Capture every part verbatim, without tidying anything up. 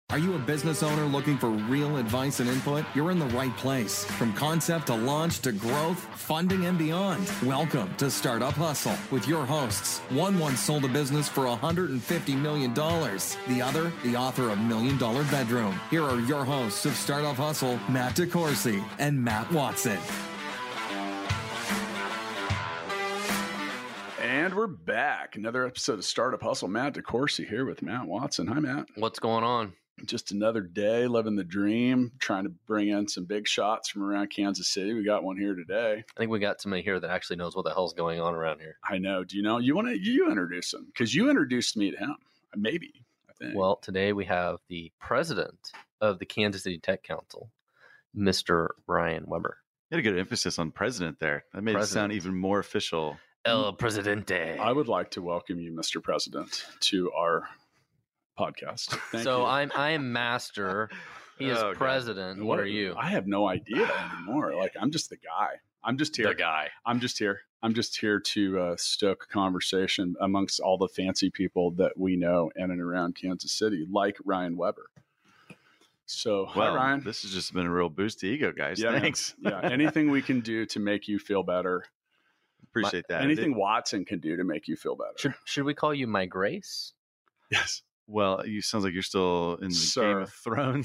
Are you a business owner looking for real advice and input? You're in the right place. From concept to launch to growth, funding, and beyond. Welcome to Startup Hustle with your hosts. One once sold a business for one hundred fifty million dollars. The other, the author of Million Dollar Bedroom. Here are your hosts of Startup Hustle, Matt DeCoursey and Matt Watson. And we're back. Another episode of Startup Hustle. Matt DeCoursey here with Matt Watson. Hi, Matt. What's going on? Just another day, living the dream, trying to bring in some big shots from around Kansas City. We got one here today. I think we got somebody here that actually knows what the hell's going on around here. I know. Do you know? You want to you introduce him? Because you introduced me to him. Maybe, I think. Well, today we have the president of the Kansas City Tech Council, Mister Ryan Weber. You had a good emphasis on president there. That made President. it sound even more official. El Presidente. I would like to welcome you, Mister President, to our podcast. Thank so you. I'm I am master. He is Oh, God. president. What are you? I have no idea anymore. Like, I'm just the guy. I'm just here. The guy. I'm just here. I'm just here to uh, stoke a conversation amongst all the fancy people that we know in and around Kansas City, like Ryan Weber. So, Well, hi, Ryan. this has just been a real boost to ego, guys. Yeah, man. Thanks. Yeah, anything we can do to make you feel better. Appreciate that. Anything It- Watson can do to make you feel better. Should should we call you My Grace? Yes. well, you sounds like you're still in the Sir. Game of Thrones.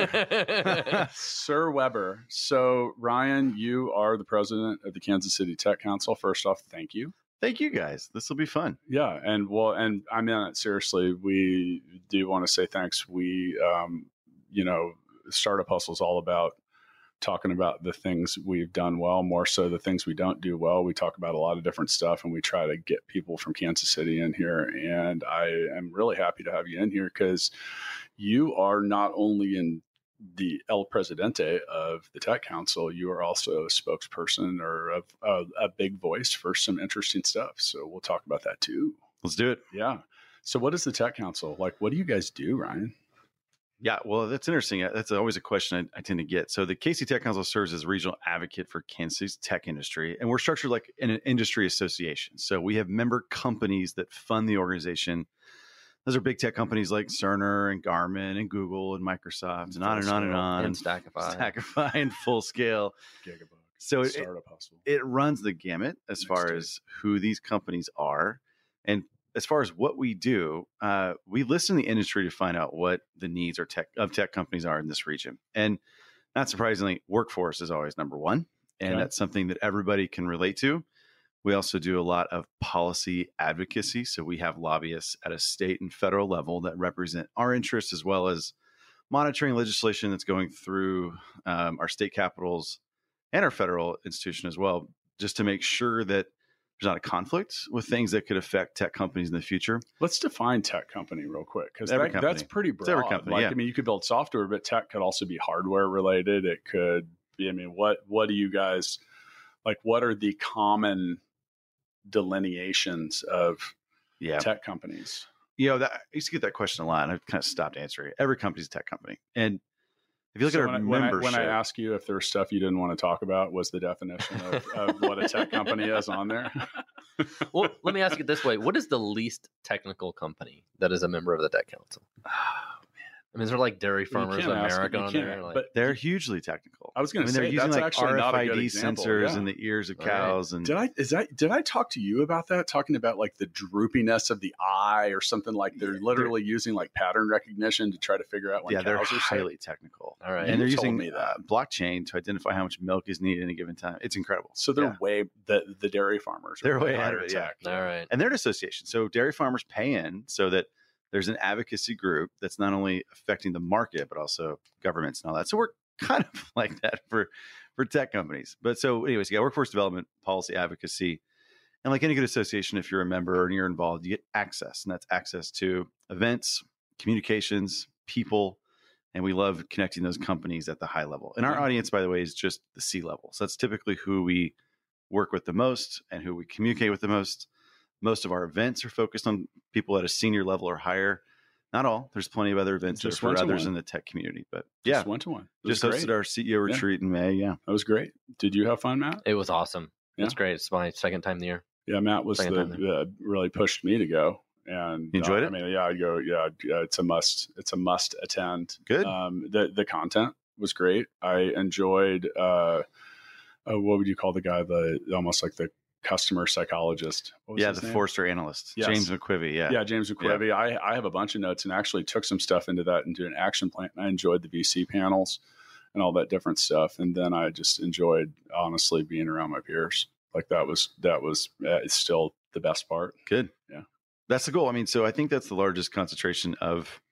Sir Weber. So, Ryan, you are the president of the Kansas City Tech Council. First off, thank you. Thank you, guys. This will be fun. Yeah, and well, and I mean it seriously. We do want to say thanks. We, um, you know, Startup Hustle is all about talking about the things we've done well, more so the things we don't do well. We talk about a lot of different stuff, and we try to get people from Kansas City in here. And I am really happy to have you in here because you are not only in the El Presidente of the Tech Council, you are also a spokesperson or a, a, a big voice for some interesting stuff. So we'll talk about that too. Let's do it. Yeah. So what is the Tech Council? Like, what do you guys do, Ryan? Yeah, well, that's interesting. That's always a question I, I tend to get. So the K C Tech Council serves as a regional advocate for Kansas City's tech industry, and we're structured like an industry association. So we have member companies that fund the organization. Those are big tech companies like Cerner and Garmin and Google and Microsoft and on and on and on. And Stackify. Stackify and Full Scale. Gigabook. So it, Startup Hustle. it runs the gamut as Next far to it. as who these companies are. And as far as what we do, uh, we listen to the industry to find out what the needs are tech, of tech companies are in this region. And not surprisingly, workforce is always number one. And Okay. that's something that everybody can relate to. We also do a lot of policy advocacy. So we have lobbyists at a state and federal level that represent our interests, as well as monitoring legislation that's going through um, our state capitals and our federal institution as well, just to make sure that there's not a conflict with things that could affect tech companies in the future. Let's define tech company real quick, because Every that, company. that's pretty broad. It's every company, like, yeah. I mean, you could build software, but tech could also be hardware related. It could be, I mean, what, what do you guys, like, what are the common delineations of Yeah. tech companies? You know, that, I used to get that question a lot, and I've kind of stopped answering it. Every company's a tech company. And if you look So at when, our I, when, I, membership, when I ask you if there was stuff you didn't want to talk about, was the definition of, of what a tech company is on there? Well, let me ask it this way: what is the least technical company that is a member of the Tech Council? I mean, is there like Dairy Farmers can't ask- America you on can't, there? Like, but they're hugely technical. I was going I to mean, say they're using that's like actually R F not a I good D example. sensors Yeah. in the ears of Right. cows. And Did I is that did I talk to you about that? Talking about like the droopiness of the eye or something, like they're Yeah, literally using like pattern recognition to try to figure out when yeah, they're cows are sick. highly technical. all right. And they're You told using me that. uh, blockchain to identify how much milk is needed at any given time. It's incredible. So they're Yeah. way the the dairy farmers. are They're way ahead higher of it, yeah. tech. all right. And they're an association. So dairy farmers pay in so that there's an advocacy group that's not only affecting the market, but also governments and all that. So we're kind of like that for, for tech companies. But so anyways, you got workforce development, policy advocacy. And like any good association, if you're a member and you're involved, you get access. And that's access to events, communications, people. And we love connecting those companies at the high level. And our audience, by the way, is just the C level. So that's typically who we work with the most and who we communicate with the most. Most of our events are focused on people at a senior level or higher. Not all. There's plenty of other events Just that are went for to others one. in the tech community. But Just yeah, went to one. It was just great. hosted our C E O retreat in May. Yeah. That was great. Did you have fun, Matt? It was awesome. Yeah. It's great. It's my second time the year. Yeah, Matt was Second the time there. uh, really pushed me to go. And You enjoyed uh, it? I mean, yeah, I'd go. Yeah, yeah, it's a must. It's a must attend. Good. Um, the the content was great. I enjoyed. Uh, uh, what would you call the guy? The almost like the customer psychologist. What was Yeah, his the name? Forrester analyst, Yes. James McQuivy. Yeah. Yeah, James McQuivy. I, I have a bunch of notes and actually took some stuff into that into an action plan. I enjoyed the V C panels and all that different stuff. And then I just enjoyed, honestly, being around my peers. Like that was, that was, uh, it's still the best part. Good. Yeah. That's the goal. I mean, so I think that's the largest concentration of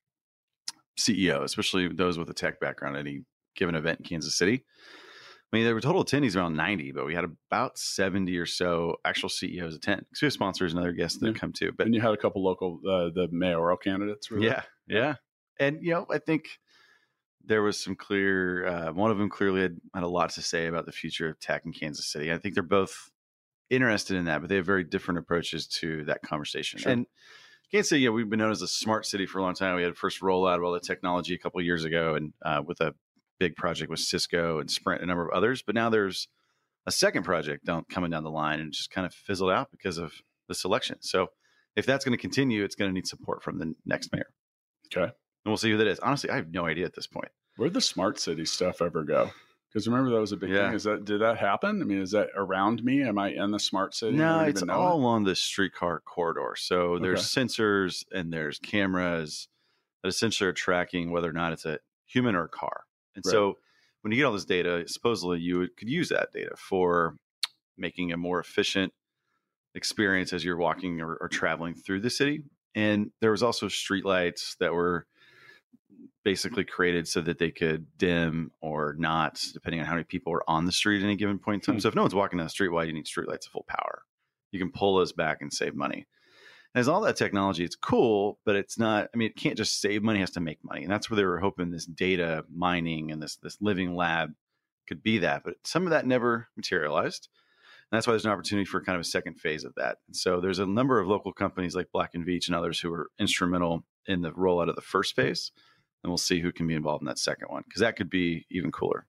C E Os, especially those with a tech background at any given event in Kansas City. I mean, there were total attendees around ninety, but we had about seventy or so actual C E Os attend. Because we have sponsors and other guests that Yeah. come too. But And you had a couple local, uh, the mayoral candidates. Were yeah, yeah. And, you know, I think there was some clear, uh, one of them clearly had, had a lot to say about the future of tech in Kansas City. I think they're both interested in that, but they have very different approaches to that conversation. Sure. And Kansas City, yeah, we've been known as a smart city for a long time. We had first rollout of all the technology a couple of years ago, and uh, with a big project with Cisco and Sprint and a number of others. But now there's a second project down, coming down the line, and just kind of fizzled out because of this election. So if that's going to continue, it's going to need support from the next mayor. Okay. And we'll see who that is. Honestly, I have no idea at this point. Where'd the smart city stuff ever go? Because remember that was a big Yeah. thing. Is that did that happen? I mean, is that around me? Am I in the smart city? I No, don't it's even know all it? along the streetcar corridor. So there's sensors and there's cameras that essentially are tracking whether or not it's a human or a car. And Right. so when you get all this data, supposedly you would, could use that data for making a more efficient experience as you're walking or, or traveling through the city. And there was also streetlights that were basically created so that they could dim or not, depending on how many people are on the street at any given point in time. Hmm. So if no one's walking down the street, why do you need streetlights at full power? You can pull those back and save money. And as all that technology, it's cool, but it's not, I mean, it can't just save money, it has to make money. And that's where they were hoping this data mining and this, this living lab could be that. But some of that never materialized. And that's why there's an opportunity for kind of a second phase of that. And so there's a number of local companies like Black and Veatch and others who were instrumental in the rollout of the first phase. And we'll see who can be involved in that second one, because that could be even cooler.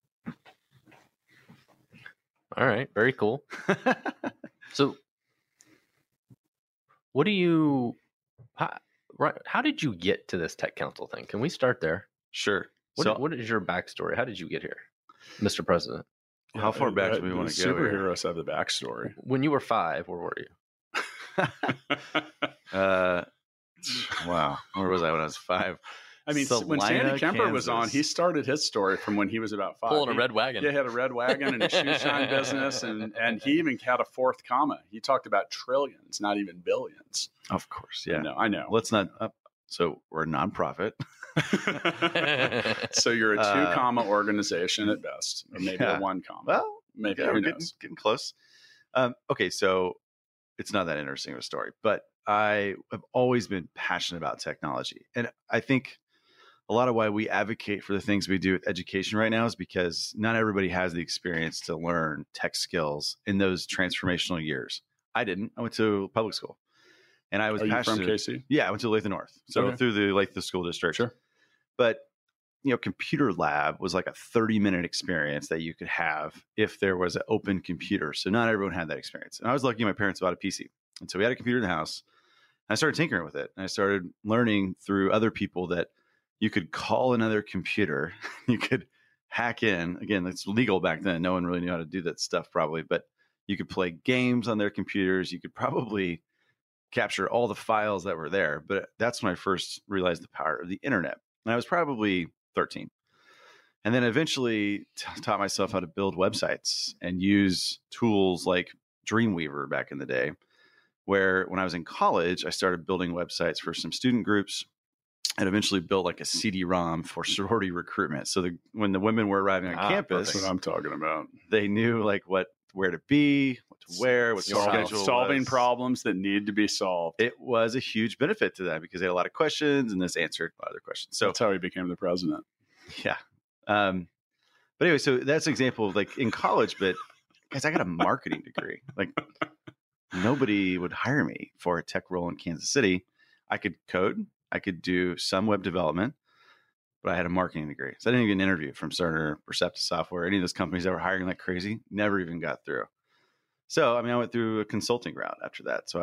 All right, very cool. So, what do you? How, right? How did you get to this tech council thing? Can we start there? Sure. What, So what is your backstory? How did you get here, Mister President? how far back Uh, do we want the to go here? Superheroes have the backstory. When you were five, where were you? uh, wow. Where was I when I was five? I mean, when Sandy Salina, Kemper was on, Kansas. he started his story from when he was about five. Pulling a He- red wagon. Yeah, he had a red wagon and a shoe shine business, and and he even had a fourth comma. He talked about trillions, not even billions. Of course. Yeah. I know. I know. Let's not. Uh, so we're a nonprofit. So you're a two Uh, comma organization at best, or maybe yeah. a one comma. Well, maybe yeah, who we're getting, knows? getting close. Um, okay, so it's not that interesting of a story, but I have always been passionate about technology. And I think a lot of why we advocate for the things we do with education right now is because not everybody has the experience to learn tech skills in those transformational years. I didn't. I went to public school. And I was Are you passionate. from K C? Yeah, I went to Lathan North. So Okay. through the Lathan School District. Sure. But you know, computer lab was like a thirty minute experience that you could have if there was an open computer. So not everyone had that experience. And I was lucky my parents bought a P C. And so we had a computer in the house. And I started tinkering with it. And I started learning through other people that you could call another computer. You could hack in. Again, it's legal back then. No one really knew how to do that stuff probably. But you could play games on their computers. You could probably capture all the files that were there. But that's when I first realized the power of the internet. And I was probably thirteen. And then eventually t- taught myself how to build websites and use tools like Dreamweaver back in the day, where when I was in college, I started building websites for some student groups and eventually built like a C D ROM for sorority recruitment. So the, when the women were arriving on Ah, campus, That's what I'm talking about. they knew like what, where to be, what to wear, what the Your house. schedule Solving was. problems that need to be solved. It was a huge benefit to them because they had a lot of questions and this answered a lot of their questions. So That's how he became the president. yeah. Um, but anyway, so that's an example of like in college, but guys, I got a marketing degree. Like nobody would hire me for a tech role in Kansas City. I could code, I could do some web development, but I had a marketing degree. So I didn't even get an interview from Cerner, Perceptive Software, any of those companies that were hiring like crazy, never even got through. So, I mean, I went through a consulting route after that. So I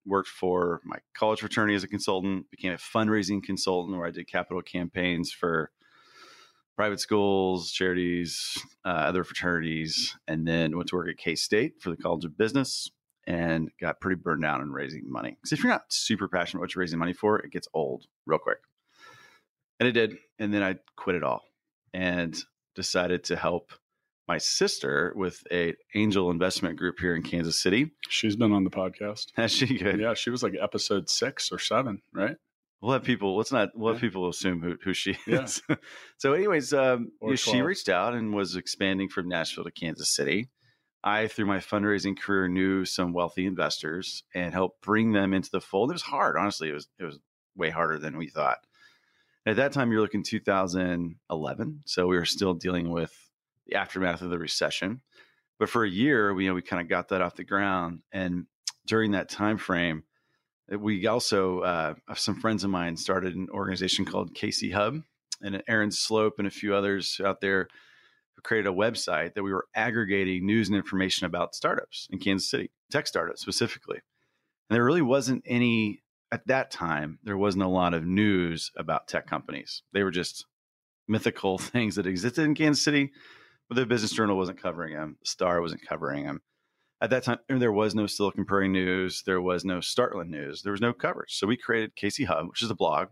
worked for my college fraternity as a consultant, became a fundraising consultant where I did capital campaigns for private schools, charities, uh, other fraternities, and then went to work at K-State for the College of Business and got pretty burned out in raising money. Because if you're not super passionate about what you're raising money for, it gets old real quick. And it did. And then I quit it all and decided to help my sister with a angel investment group here in Kansas City. She's been on the podcast. Has she good? Yeah, she was like episode six or seven, right? We'll have people, let's not, we'll have Yeah. people assume who, who she Yeah. is. So anyways, um, Or you know, she twelve. reached out and was expanding from Nashville to Kansas City. I, through my fundraising career, knew some wealthy investors and helped bring them into the fold. It was hard. Honestly, it was, it was way harder than we thought. At that time, you're looking two thousand eleven. So we were still dealing with the aftermath of the recession. But for a year, we, you know, we kind of got that off the ground. And during that time frame, we also, uh, some friends of mine started an organization called K C Hub, and Aaron Slope and a few others out there who created a website that we were aggregating news and information about startups in Kansas City, tech startups specifically. And there really wasn't any, at that time, there wasn't a lot of news about tech companies. They were just mythical things that existed in Kansas City, but the Business Journal wasn't covering them. Star wasn't covering them. At that time, there was no Silicon Prairie News. There was no Startland News. There was no coverage. So we created K C Hub, which is a blog.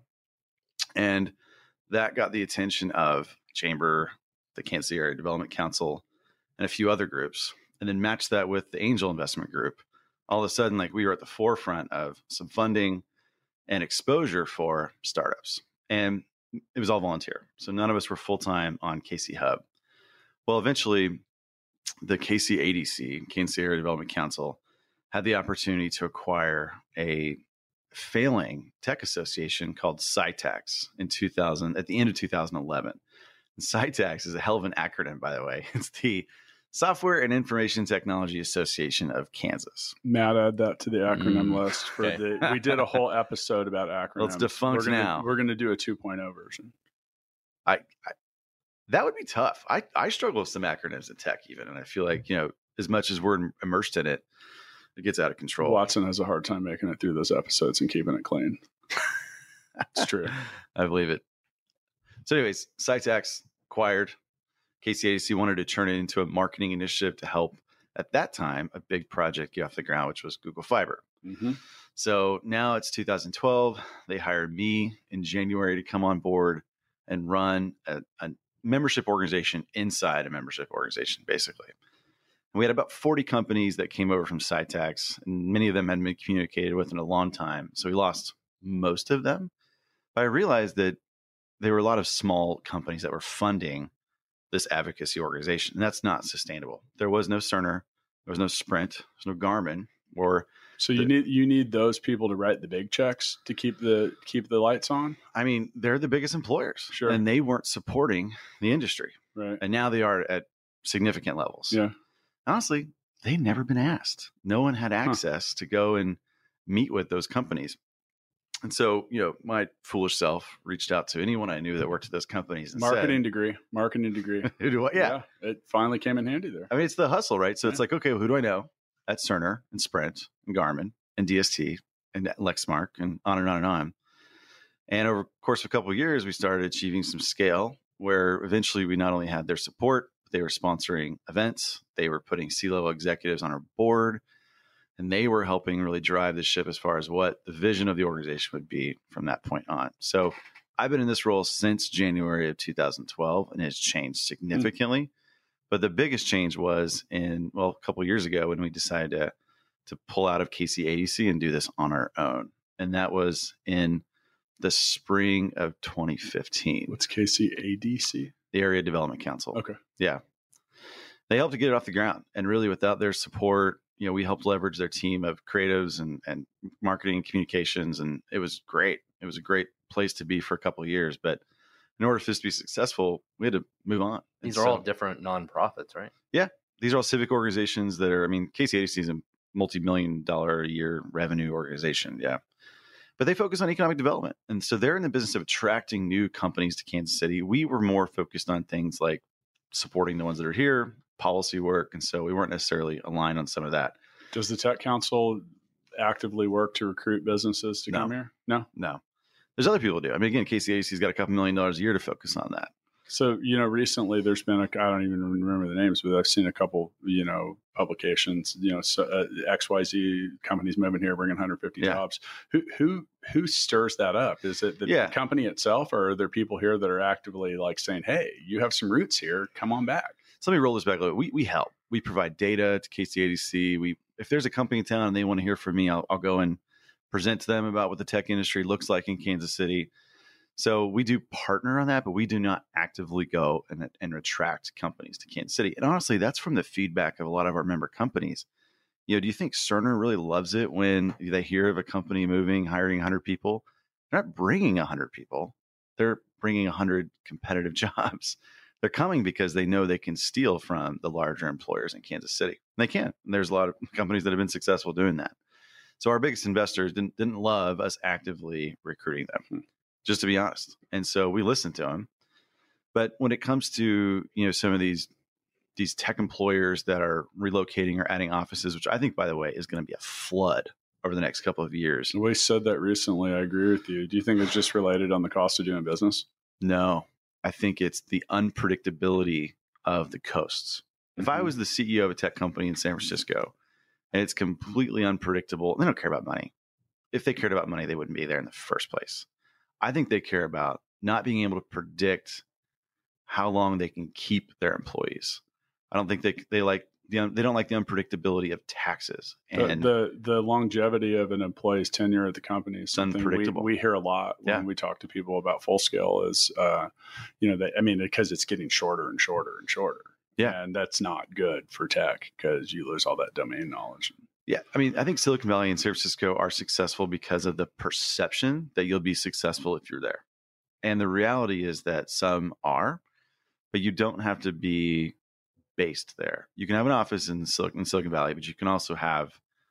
And that got the attention of Chamber, the Kansas City Area Development Council, and a few other groups. And then matched that with the Angel Investment Group. All of a sudden, like we were at the forefront of some funding and exposure for startups. And it was all volunteer. So none of us were full-time on K C Hub. Well, eventually, the K C A D C, Kansas City Area Development Council, had the opportunity to acquire a failing tech association called SciTax in two thousand, at the end of two thousand eleven. And SciTax is a hell of an acronym, by the way. It's the Software and Information Technology Association of Kansas. Matt, add that to the acronym Mm, list. For okay. the, we did a whole episode about acronyms. Let's defunct we're gonna, now. We're going to do a two point oh version. I, I that would be tough. I, I struggle with some acronyms in tech even. And I feel like, you know, as much as we're immersed in it, it gets out of control. Watson has a hard time making it through those episodes and keeping it clean. It's true. I believe it. So anyways, SciTax acquired. K C A D C wanted to turn it into a marketing initiative to help, at that time, a big project get off the ground, which was Google Fiber. Mm-hmm. So now it's two thousand twelve. They hired me in January to come on board and run a, a membership organization inside a membership organization, basically. And we had about forty companies that came over from SciTax, and many of them hadn't been communicated with in a long time. So we lost most of them. But I realized that there were a lot of small companies that were funding this advocacy organization, and that's not sustainable. There was no Cerner, there was no Sprint, there's no Garmin, or So you the- need you need those people to write the big checks to keep the keep the lights on, I mean, they're the biggest employers, Sure. and they weren't supporting the industry, right? and now they are at significant levels. Yeah. Honestly, they've never been asked. No one had access to go and meet with those companies. And so, you know, my foolish self reached out to anyone I knew that worked at those companies and Marketing degree, marketing degree. said, who do I, yeah. it finally came in handy there. I mean, it's the hustle, right? So it's Yeah. like, okay, well, who do I know at Cerner and Sprint and Garmin and D S T and Lexmark and on and on and on. And over the course of a couple of years, we started achieving some scale where eventually we not only had their support, but they were sponsoring events. They were putting C-level executives on our board, and they were helping really drive the ship as far as what the vision of the organization would be from that point on. So I've been in this role since January of two thousand twelve, and it's changed significantly. Mm. But the biggest change was in, well, a couple of years ago when we decided to, to pull out of K C A D C and do this on our own. And that was in the spring of twenty fifteen. What's K C A D C? The Area Development Council. Okay. Yeah. They helped to get it off the ground. And really without their support, you know, we helped leverage their team of creatives and, and marketing and communications. And it was great. It was a great place to be for a couple of years. But in order for this to be successful, we had to move on. These And are so, all different nonprofits, right? Yeah. These are all civic organizations that are, I mean, K C A D C is a multi-million dollar a year revenue organization. Yeah. But they focus on economic development. And so they're in the business of attracting new companies to Kansas City. We were more focused on things like supporting the ones that are here, policy work. And so we weren't necessarily aligned on some of that. Does the Tech Council actively work to recruit businesses to No. come here? No. No, there's other people who do. I mean, again, K C A D C's got a couple million dollars a year to focus on that. So, you know, recently there's been, a, I don't even remember the names, but I've seen a couple, you know, publications, you know, so, uh, X Y Z companies moving here, bringing one hundred fifty Yeah. jobs. Who, who, who stirs that up? Is it the Yeah. company itself, or are there people here that are actively like saying, hey, you have some roots here, come on back? So let me roll this back a little. We we help. We provide data to K C A D C. We if there's a company in town and they want to hear from me, I'll, I'll go and present to them about what the tech industry looks like in Kansas City. So we do partner on that, but we do not actively go and, and attract companies to Kansas City. And honestly, that's from the feedback of a lot of our member companies. You know, do you think Cerner really loves it when they hear of a company moving, hiring one hundred people? They're not bringing one hundred people. They're bringing one hundred competitive jobs. They're coming because they know they can steal from the larger employers in Kansas City. And they can. And there's a lot of companies that have been successful doing that. So our biggest investors didn't didn't love us actively recruiting them, just to be honest. And so we listened to them. But when it comes to, you know, some of these these tech employers that are relocating or adding offices, which I think, by the way, is going to be a flood over the next couple of years. We said that recently. I agree with you. Do you think it's just related on the cost of doing business? No, I think it's the unpredictability of the coasts. If I was the C E O of a tech company in San Francisco and it's completely unpredictable, they don't care about money. If they cared about money, they wouldn't be there in the first place. I think they care about not being able to predict how long they can keep their employees. I don't think they they like the they don't like the unpredictability of taxes and the, the the longevity of an employee's tenure at the company is something we, unpredictable. we hear a lot when Yeah. we talk to people about Full Scale. Is uh, you know, they, I mean, because it's getting shorter and shorter and shorter. Yeah. And that's not good for tech because you lose all that domain knowledge. Yeah, I mean, I think Silicon Valley and San Francisco are successful because of the perception that you'll be successful if you're there. And the reality is that some are, but you don't have to be based there. You can have an office in Silicon, in Silicon Valley, but you can also have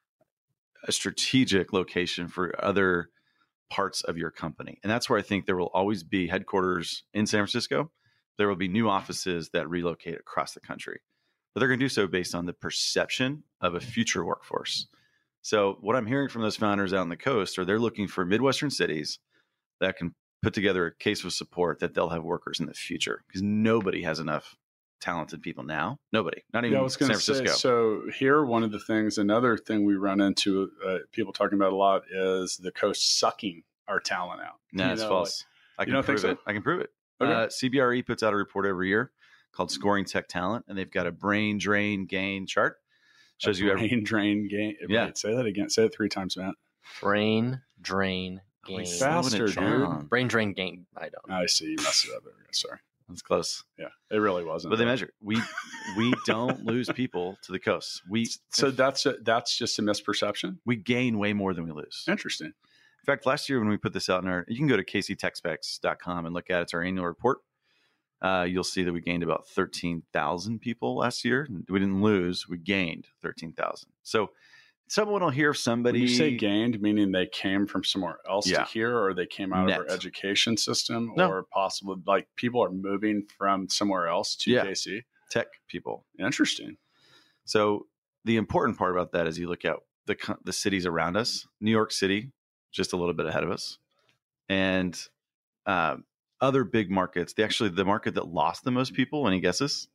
a strategic location for other parts of your company. And that's where I think there will always be headquarters in San Francisco. There will be new offices that relocate across the country. But they're going to do so based on the perception of a future workforce. So what I'm hearing from those founders out on the coast are they're looking for Midwestern cities that can put together a case of support that they'll have workers in the future, because nobody has enough talented people now. Nobody, not even Yeah, I was San going to say, Francisco. so here, one of the things, another thing we run into, uh, people talking about a lot is the coast sucking our talent out. No, You it's know, false. I you can don't think prove it. so? I can prove it. Okay. Uh, C B R E puts out a report every year called Scoring Tech Talent, and they've got a brain drain gain chart. Shows you every, brain drain gain. Yeah. Wait, say that again. Say it three times, Matt. Brain drain Holy gain. slowing it Faster, dude. down. Brain drain gain. I don't. I see. You messed it up. There we go. Sorry. That's close. Yeah, it really wasn't. But they measure. We we don't lose people to the coast. We So that's a, that's just a misperception. we gain way more than we lose. Interesting. In fact, last year when we put this out in our, you can go to k c tech specs dot com and look at it. It's our annual report. Uh, you'll see that we gained about thirteen thousand people last year. We didn't lose. We gained thirteen thousand. So someone will hear of somebody. When you say gained, meaning they came from somewhere else Yeah. to here, or they came out Net. of our education system, No. or possibly like people are moving from somewhere else to Yeah. K C. tech people. Interesting. So the important part about that is you look at the co- the cities around us. New York City, just a little bit ahead of us, and uh, other big markets. The actually the market that lost the most people. Any guesses?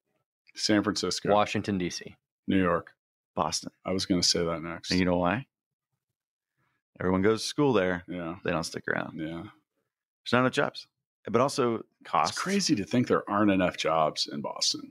San Francisco, Washington, D C. New York. Boston. I was going to say that next. And you know why? Everyone goes to school there. Yeah. They don't stick around. Yeah. There's not enough jobs, but also costs. It's crazy to think there aren't enough jobs in Boston.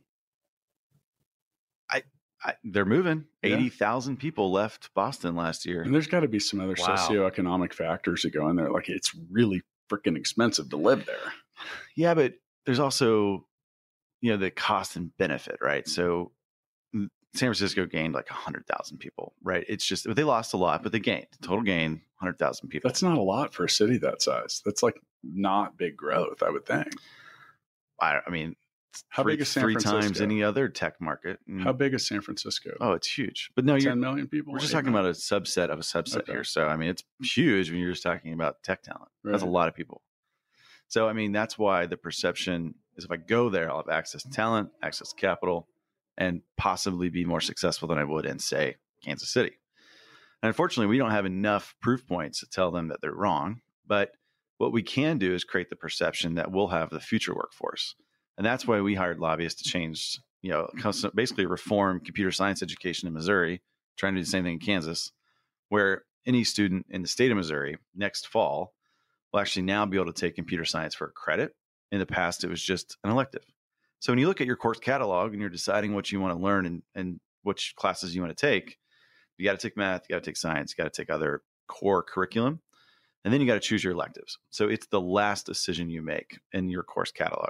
I, they're moving. Yeah. eighty thousand people left Boston last year. And there's got to be some other Wow. socioeconomic factors that go in there. Like it's really freaking expensive to live there. Yeah, but there's also, you know, the cost and benefit, right? So mm, San Francisco gained like one hundred thousand people, right? It's just, they lost a lot, but they gained. Total gain, one hundred thousand people. That's not a lot for a city that size. That's like not big growth, I would think. I, I mean, How three, big is San three Francisco? times any other tech market. And- How big is San Francisco? oh, it's huge. But no, you're, ten million people? we're just Eight talking million? about a subset of a subset Okay. here. So, I mean, it's huge when you're just talking about tech talent. That's a Right. lot of people. So, I mean, that's why the perception is if I go there, I'll have access to talent, access to capital, and possibly be more successful than I would in, say, Kansas City. And unfortunately, we don't have enough proof points to tell them that they're wrong. But what we can do is create the perception that we'll have the future workforce. And that's why we hired lobbyists to change, you know, basically reform computer science education in Missouri, trying to do the same thing in Kansas, where any student in the state of Missouri next fall will actually now be able to take computer science for a credit. In the past, it was just an elective. So when you look at your course catalog and you're deciding what you want to learn and, and which classes you want to take, you got to take math, you got to take science, you got to take other core curriculum, and then you got to choose your electives. So it's the last decision you make in your course catalog.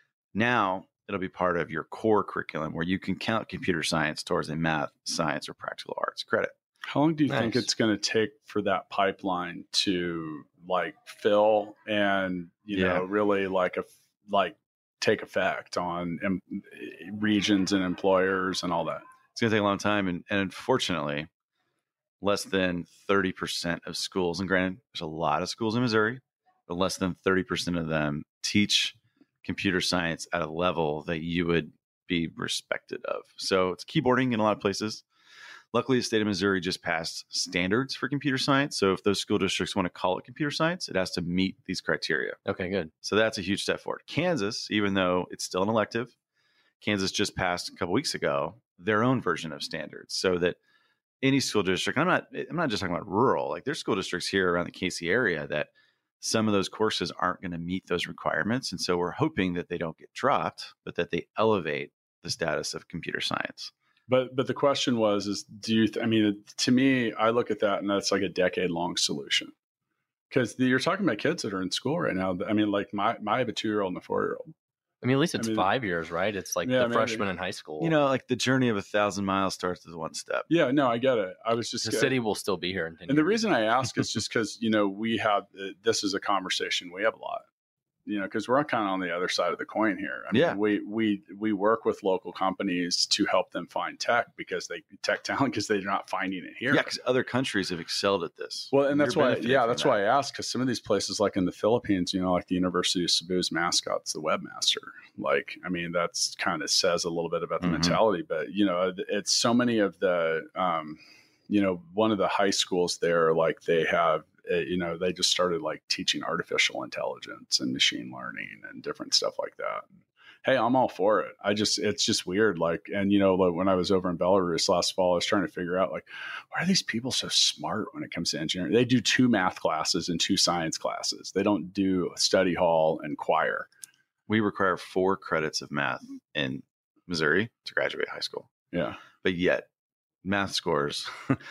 Now it'll be part of your core curriculum where you can count computer science towards a math, science, or practical arts credit. How long do you Nice. think it's going to take for that pipeline to like fill and, you Yeah. know, really like a, like take effect on um, regions and employers and all that? It's going to take a long time. And, and unfortunately, less than thirty percent of schools, and granted, there's a lot of schools in Missouri, but less than thirty percent of them teach computer science at a level that you would be respected of. So it's keyboarding in a lot of places. Luckily, the state of Missouri just passed standards for computer science. So if those school districts want to call it computer science, it has to meet these criteria. Okay, good. So that's a huge step forward. Kansas, even though it's still an elective, Kansas just passed a couple weeks ago their own version of standards, so that any school district, I'm not, I'm not just talking about rural, like there's school districts here around the K C area that some of those courses aren't going to meet those requirements. And so we're hoping that they don't get dropped, but that they elevate the status of computer science. But but the question was, is do you, th- I mean, to me, I look at that and that's like a decade long solution. Because you're talking about kids that are in school right now. I mean, like my, my I have a two year old and a four year old. I mean, at least it's I mean, five years, right? It's like yeah, the maybe. freshman in high school. You know, like the journey of a thousand miles starts with one step. Yeah, no, I get it. I was just the city will still be here in ten And the years. reason I ask is just because, you know, we have, uh, this is a conversation we have a lot, you know, because we're kind of on the other side of the coin here. I mean, Yeah. we, we, we work with local companies to help them find tech because they, tech talent, because they're not finding it here. Yeah, because other countries have excelled at this. Well, and that's You're why, benefiting yeah, from that's that. why I asked, because some of these places, like in the Philippines, you know, like the University of Cebu's mascot's the webmaster. Like, I mean, that's kind of says a little bit about the Mhm. mentality, but you know, it's so many of the, um, you know, one of the high schools there, like they have, uh, you know, they just started like teaching artificial intelligence and machine learning and different stuff like that. Hey, I'm all for it. I just, it's just weird. Like, and you know, like when I was over in Belarus last fall, I was trying to figure out like, why are these people so smart when it comes to engineering? They do two math classes and two science classes. They don't do study hall and choir. We require four credits of math in Missouri to graduate high school. Yeah. But yet, math scores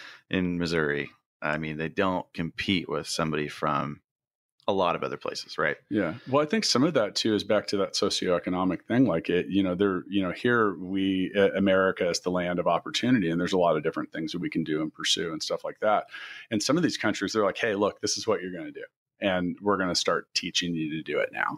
in Missouri, I mean, they don't compete with somebody from a lot of other places, right? Yeah. Well, I think some of that too is back to that socioeconomic thing. Like it, you know, there, you know, here we, uh, America is the land of opportunity, and there's a lot of different things that we can do and pursue and stuff like that. And some of these countries, they're like, hey, look, this is what you're going to do, and we're going to start teaching you to do it now.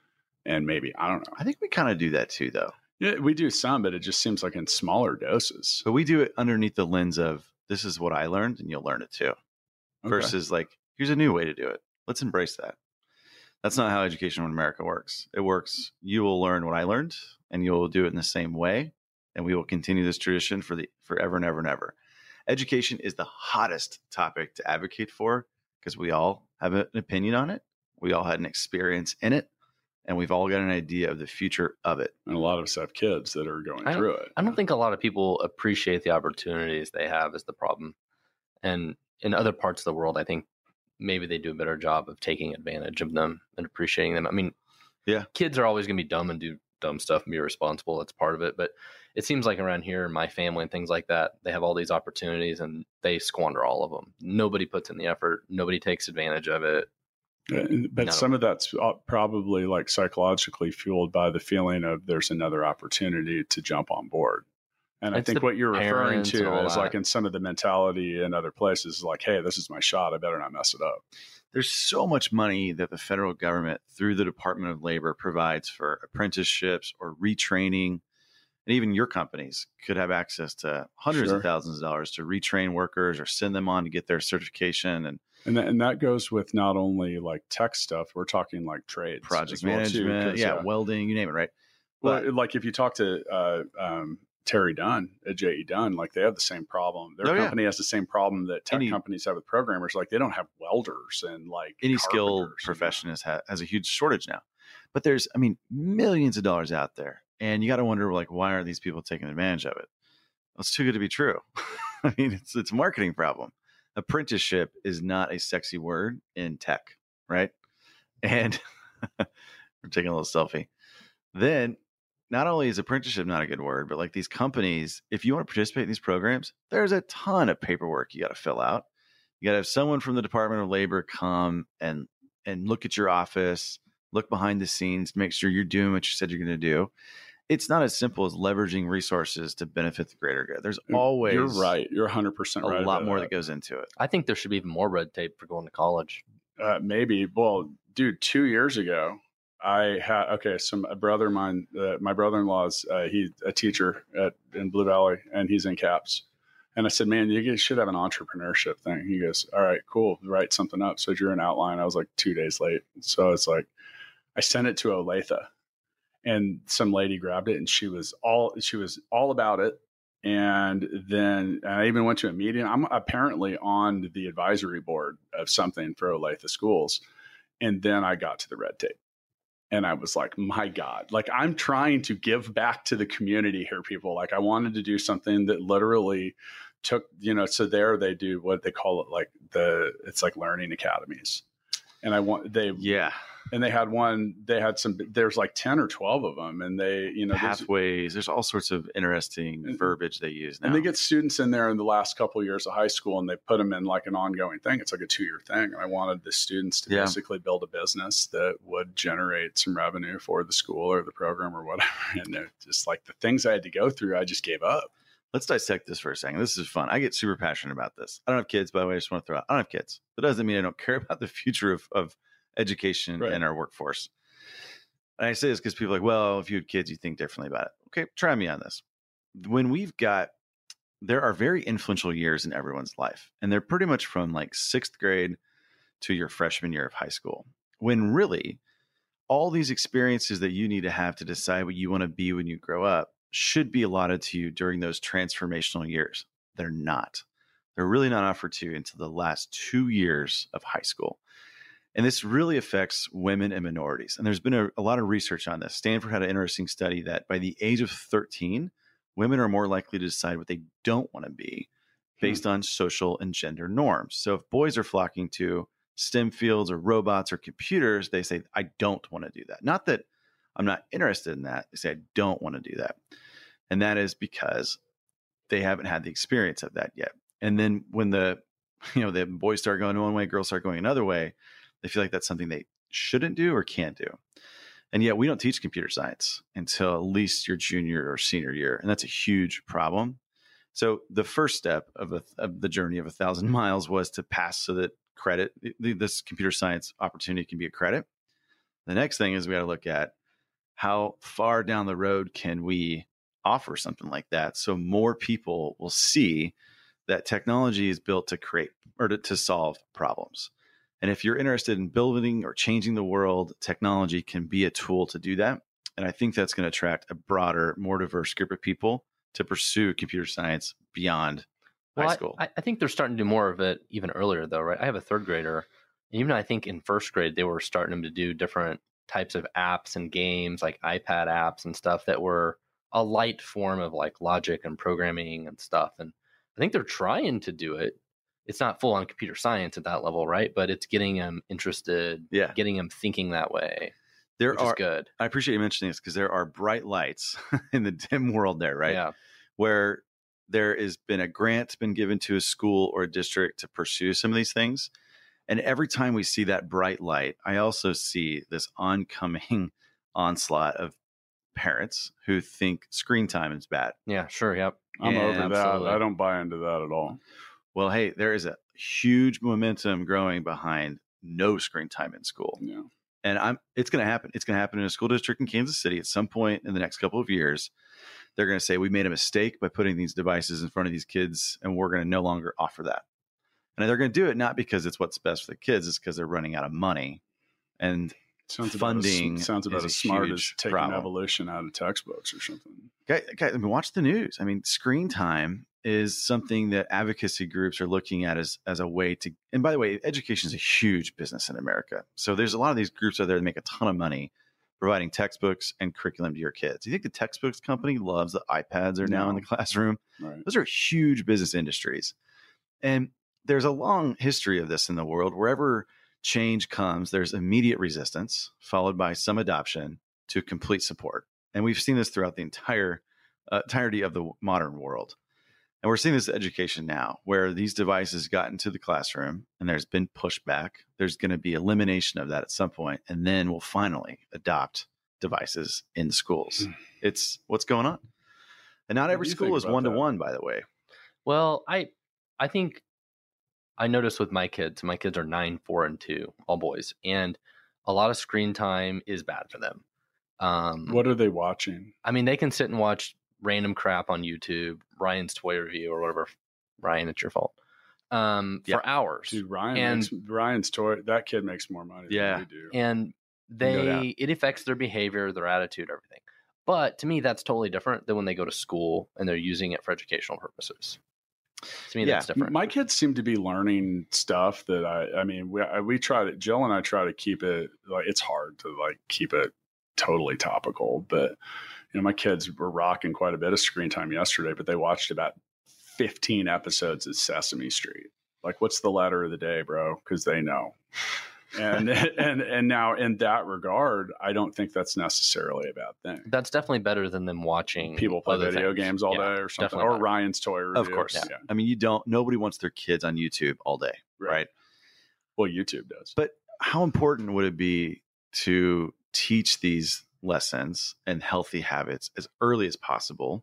And maybe, I don't know. I think we kind of do that too, though. Yeah, we do some, but it just seems like in smaller doses. But we do it underneath the lens of this is what I learned and you'll learn it too. Okay. Versus like, here's a new way to do it. Let's embrace that. That's not how education in America works. It works. You will learn what I learned and you will do it in the same way. And we will continue this tradition for the forever and ever and ever. Education is the hottest topic to advocate for because we all have an opinion on it. We all had an experience in it. And we've all got an idea of the future of it. And a lot of us have kids that are going I through it. I don't think a lot of people appreciate the opportunities they have is the problem. And in other parts of the world, I think maybe they do a better job of taking advantage of them and appreciating them. I mean, Yeah. kids are always going to be dumb and do dumb stuff and be irresponsible. That's part of it. But it seems like around here, my family and things like that, they have all these opportunities and they squander all of them. Nobody puts in the effort. Nobody takes advantage of it. And- But No. some of that's uh, probably like psychologically fueled by the feeling of there's another opportunity to jump on board. And I It's think the what you're referring parents and to all is that. like in some of the mentality in other places, like, hey, this is my shot. I better not mess it up. There's so much money that the federal government through the Department of Labor provides for apprenticeships or retraining. And even your companies could have access to hundreds Sure. of thousands of dollars to retrain workers or send them on to get their certification and And that, and that goes with not only like tech stuff, we're talking like trades, project as well, too, management. 'cause, yeah, uh, welding, you name it, right? Well, But like if you talk to uh, um, Terry Dunn at J E Dunn, like they have the same problem. Their Oh, yeah. company has the same problem that tech Any- companies have with programmers. Like they don't have welders and like Any skilled carpenters, you know? profession has, has a huge shortage now. But there's, I mean, millions of dollars out there. And you got to wonder, like, why are these people taking advantage of it? Well, it's too good to be true. I mean, it's, it's a marketing problem. Apprenticeship is not a sexy word in tech, right? And we're taking a little selfie. Then not only is apprenticeship not a good word, but like these companies, if you want to participate in these programs, there's a ton of paperwork you got to fill out. You got to have someone from the Department of Labor come and and look at your office, look behind the scenes, make sure you're doing what you said you're going to do. It's not as simple as leveraging resources to benefit the greater good. There's always You're right. You're one hundred percent a right. lot about more that. that goes into it. I think there should be even more red tape for going to college. Uh, maybe. Well, dude, two years ago, I had okay. So my brother, of mine, uh, my brother-in-law is uh, he's a teacher at in Blue Valley, and he's in CAPS. And I said, man, you guys should have an entrepreneurship thing. He goes, all right, cool, write something up. So I drew an outline. I was like two days late, so it's like I sent it to Olathe, and some lady grabbed it, and she was all she was all about it. And then I even went to a meeting. I'm apparently on the advisory board of something for Olathe schools. And then I got to the red tape. And I was like, my God, like I'm trying to give back to the community here, people. Like I wanted to do something that literally took, you know, so there they do what they call it, like the, it's like learning academies. And I want, they, Yeah. and they had one, they had some, there's like ten or twelve of them. And they, you know, there's- Pathways. There's all sorts of interesting And- verbiage they use now. and they get students in there in the last couple of years of high school, and they put them in like an ongoing thing. It's like a two-year thing. And I wanted the students to Yeah. basically build a business that would generate some revenue for the school or the program or whatever. And they're just like the things I had to go through, I just gave up. Let's dissect this for a second. This is fun. I get super passionate about this. I don't have kids, by the way. I just want to throw out. I don't have kids. That doesn't mean I don't care about the future of, of education Right. and our workforce. And I say this because people are like, well, if you had kids, you think differently about it. Okay, try me on this. When we've got, there are very influential years in everyone's life, and they're pretty much from like sixth grade to your freshman year of high school, when really all these experiences that you need to have to decide what you want to be when you grow up should be allotted to you during those transformational years. They're not. They're really not offered to you until the last two years of high school. And this really affects women and minorities. And there's been a, a lot of research on this. Stanford had an interesting study that by the age of thirteen, women are more likely to decide what they don't want to be based hmm. on social and gender norms. So if boys are flocking to STEM fields or robots or computers, they say, I don't want to do that. Not that I'm not interested in that. They say, I don't want to do that. And that is because they haven't had the experience of that yet. And then when the, you know, the boys start going one way, girls start going another way, they feel like that's something they shouldn't do or can't do. And yet we don't teach computer science until at least your junior or senior year. And that's a huge problem. So the first step of, a, of the journey of a thousand miles was to pass so that credit, this computer science opportunity can be a credit. The next thing is we got to look at how far down the road can we offer something like that so more people will see that technology is built to create or to, to solve problems. And if you're interested in building or changing the world, technology can be a tool to do that. And I think that's going to attract a broader, more diverse group of people to pursue computer science beyond well, high school. I, I think they're starting to do more of it even earlier, though, right? I have a third grader. And even I think in first grade, they were starting them to do different types of apps and games, like iPad apps and stuff that were a light form of like logic and programming and stuff. And I think they're trying to do it. It's not full on computer science at that level, right? But it's getting them interested, yeah. getting them thinking that way, there which are, is good. I appreciate you mentioning this because there are bright lights in the dim world there, right? Yeah. Where there has been a grant been given to a school or a district to pursue some of these things. And every time we see that bright light, I also see this oncoming onslaught of parents who think screen time is bad. Yeah, sure. Yep. I'm Yeah, over absolutely. that. I don't buy into that at all. Well, hey, there is a huge momentum growing behind no screen time in school. Yeah. And I'm it's going to happen. It's going to happen in a school district in Kansas City at some point in the next couple of years. They're going to say, we made a mistake by putting these devices in front of these kids, and we're going to no longer offer that. And they're going to do it not because it's what's best for the kids, it's because they're running out of money. And sounds funding about as, sounds about is a as smart as huge taking problem. evolution out of textbooks or something. Guys, guys, I mean, watch the news. I mean, screen time is something that advocacy groups are looking at as, as a way to, and by the way, education is a huge business in America. So there's a lot of these groups out there that make a ton of money providing textbooks and curriculum to your kids. Do you think the textbooks company loves that iPads are now No. in the classroom? Right. Those are huge business industries. And there's a long history of this in the world. Wherever change comes, there's immediate resistance followed by some adoption to complete support. And we've seen this throughout the entire uh, entirety of the modern world. And we're seeing this in education now, where these devices got into the classroom and there's been pushback. There's going to be elimination of that at some point, and then we'll finally adopt devices in schools. It's what's going on. And not What every do you school think is about one to that? one, by the way. Well, I I think I noticed with my kids, my kids are nine, four, and two, all boys, and a lot of screen time is bad for them. Um, What are they watching? I mean, they can sit and watch random crap on YouTube, Ryan's toy review or whatever. Ryan, it's your fault. Um, Yeah. for hours, Dude, Ryan And- makes, Ryan's toy. That kid makes more money Yeah. than we do. and they doubt. it affects their behavior, their attitude, everything. But to me, that's totally different than when they go to school and they're using it for educational purposes. To me, Yeah. that's different. My kids seem to be learning stuff that I, I mean, we, I- we try to, Jill and I try to keep it, like, it's hard to like keep it totally topical, but you know, my kids were rocking quite a bit of screen time yesterday, but they watched about fifteen episodes of Sesame Street. Like, what's the letter of the day, bro? Because they know. And, and, and now in that regard, I don't think that's necessarily a bad thing. That's definitely better than them watching People play other video things. games all Yeah, day or something, definitely or better. Ryan's toy review. Of course. Yeah. I mean, you don't, nobody wants their kids on YouTube all day, right? Well, YouTube does. But how important would it be to teach these lessons and healthy habits as early as possible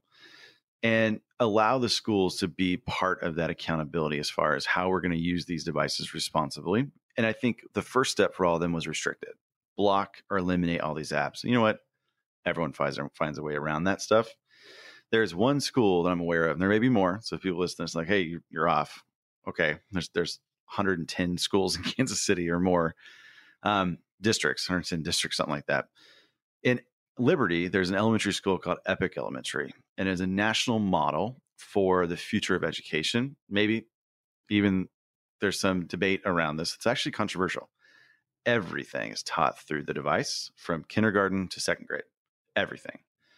and allow the schools to be part of that accountability as far as how we're going to use these devices responsibly? And I think the first step for all of them was restrict it, block or eliminate all these apps. And you know what? Everyone finds, finds a way around that stuff. There's one school that I'm aware of, and there may be more. So if people listen, it's like, hey, you- you're off. Okay. There's, there's one hundred ten schools in Kansas City or more, um, districts, one hundred ten districts, something like that. In Liberty, there's an elementary school called Epic Elementary, and it's a national model for the future of education. Maybe even there's some debate around this. It's actually controversial. Everything is taught through the device from kindergarten to second grade, everything.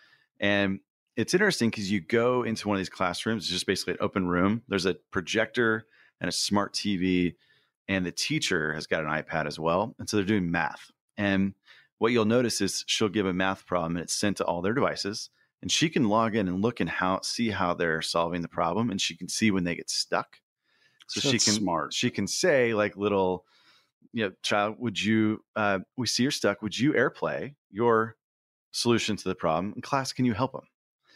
And it's interesting because you go into one of these classrooms, it's just basically an open room. There's a projector and a smart T V, and the teacher has got an iPad as well. And so they're doing math. And what you'll notice is she'll give a math problem and it's sent to all their devices, and she can log in and look and how see how they're solving the problem, and she can see when they get stuck. So she That's can smart. she can say like little, you know, child, would you uh, we see you're stuck. Would you AirPlay your solution to the problem? In class, can you help them?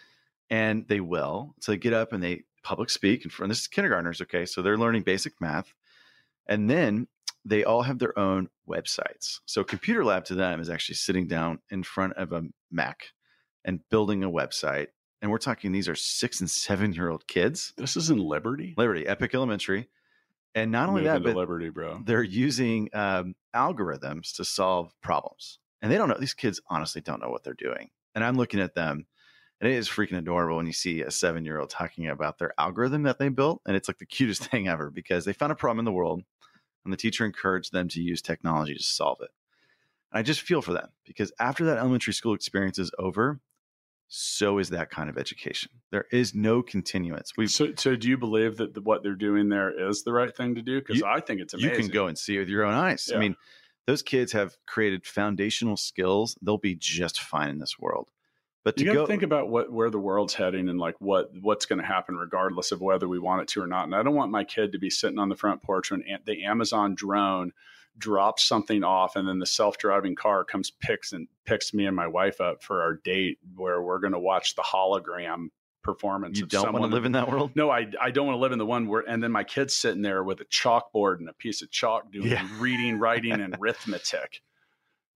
And they will. So they get up and they public speak in front. This is kindergartners, okay? So they're learning basic math, and then they all have their own websites. So Computer Lab to them is actually sitting down in front of a Mac and building a website. And we're talking, these are six and seven year old kids. This is in Liberty. Liberty, Epic Elementary. And not only Move that, into but Liberty, bro. they're using um, algorithms to solve problems. And they don't know, these kids honestly don't know what they're doing. And I'm looking at them, and it is freaking adorable when you see a seven year old talking about their algorithm that they built. And it's like the cutest thing ever because they found a problem in the world and the teacher encouraged them to use technology to solve it. And I just feel for them because after that elementary school experience is over, so is that kind of education. There is no continuance. We So, so do you believe that the, what they're doing there is the right thing to do? Because You- I think it's amazing. You can go and see it with your own eyes. I Yeah. mean, those kids have created foundational skills. They'll be just fine in this world. But to You got to go think about what where the world's heading and like what what's going to happen regardless of whether we want it to or not. And I don't want my kid to be sitting on the front porch when a- the Amazon drone drops something off, and then the self-driving car comes picks and picks me and my wife up for our date where we're going to watch the hologram performance. you of don't want someone to live in that world. No, I I don't want to live in the one where, and then my kid's sitting there with a chalkboard and a piece of chalk doing Yeah. reading, writing, and arithmetic.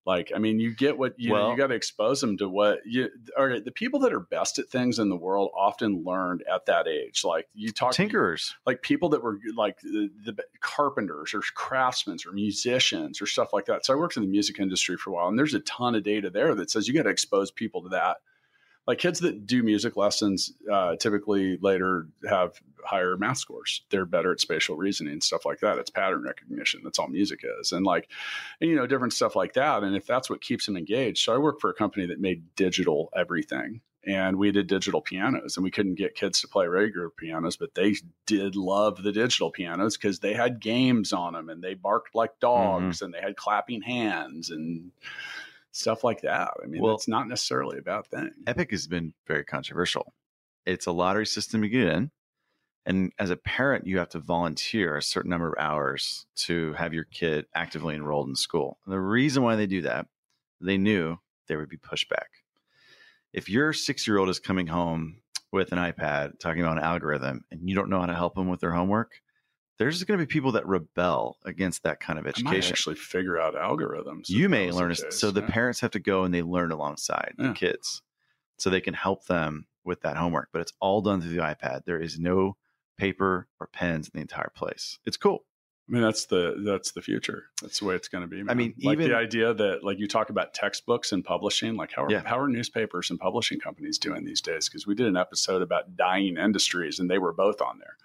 Like, I mean, you get what you Well- know, you got to expose them to what you are. The people that are best at things in the world often learned at that age. Like you talk Tinkerers. like people that were like the, the carpenters or craftsmen or musicians or stuff like that. So I worked in the music industry for a while, and there's a ton of data there that says you got to expose people to that. Like kids that do music lessons uh, typically later have higher math scores. They're better at spatial reasoning and stuff like that. It's pattern recognition. That's all music is. And like, and, you know, different stuff like that. And if that's what keeps them engaged. So I worked for a company that made digital everything. And we did digital pianos, and we couldn't get kids to play regular pianos, but they did love the digital pianos because they had games on them and they barked like dogs mm-hmm. and they had clapping hands and stuff like that. I mean, well, it's not necessarily a bad thing. Epic has been very controversial. It's a lottery system you get in. And as a parent, you have to volunteer a certain number of hours to have your kid actively enrolled in school. And the reason why they do that, they knew there would be pushback. If your six-year-old is coming home with an iPad talking about an algorithm and you don't know how to help them with their homework, there's going to be people that rebel against that kind of education. I might actually figure out algorithms. You may learn. A, so the yeah. parents have to go and they learn alongside yeah. the kids so they can help them with that homework. But it's all done through the iPad. There is no paper or pens in the entire place. It's cool. I mean, that's the that's the future. That's the way it's going to be, man. I mean, like even the idea that, like, you talk about textbooks and publishing, like how are, yeah. how are newspapers and publishing companies doing these days? Because we did an episode about dying industries, and they were both on there.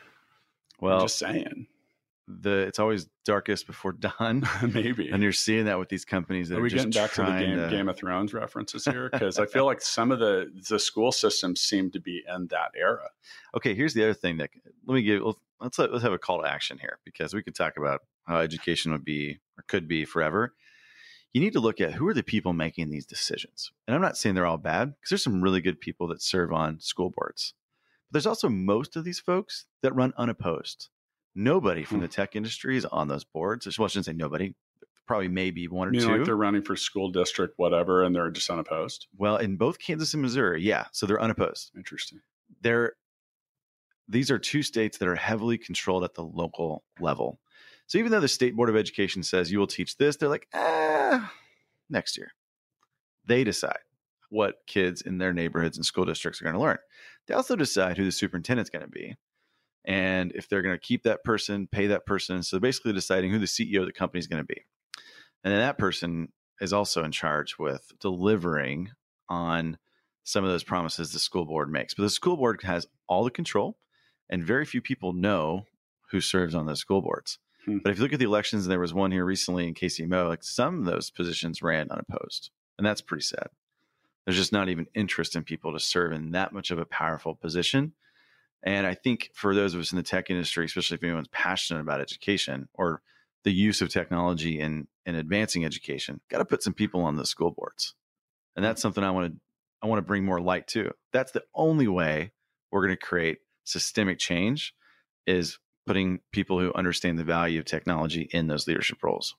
Well, I'm just saying, the it's always darkest before dawn. Maybe, and you're seeing that with these companies that are, are we just getting back to the game, to... Game of Thrones references here? Because I feel like some of the the school systems seem to be in that era. Okay, here's the other thing that let me give. Let's let's have a call to action here, because we could talk about how education would be or could be forever. You need to look at who are the people making these decisions. And I'm not saying they're all bad, because there's some really good people that serve on school boards. But there's also most of these folks that run unopposed. Nobody from hmm. the tech industry is on those boards. Well, I shouldn't say nobody. Probably maybe one or you two. Know, like they're running for school district, whatever, and they're just unopposed? Well, in both Kansas and Missouri, yeah. So they're unopposed. Interesting. They're These are two states that are heavily controlled at the local level. So even though the State Board of Education says you will teach this, they're like, ah, next year. They decide what kids in their neighborhoods and school districts are going to learn. They also decide who the superintendent's going to be and if they're going to keep that person, pay that person. So basically deciding who the C E O of the company is going to be. And then that person is also in charge with delivering on some of those promises the school board makes. But the school board has all the control, and very few people know who serves on those school boards. Hmm. But if you look at the elections, and there was one here recently in K C M O, like some of those positions ran unopposed. And that's pretty sad. There's just not even interest in people to serve in that much of a powerful position. And I think for those of us in the tech industry, especially if anyone's passionate about education or the use of technology in, in advancing education, got to put some people on the school boards. And that's something I want to I want to bring more light to. That's the only way we're going to create systemic change, is putting people who understand the value of technology in those leadership roles.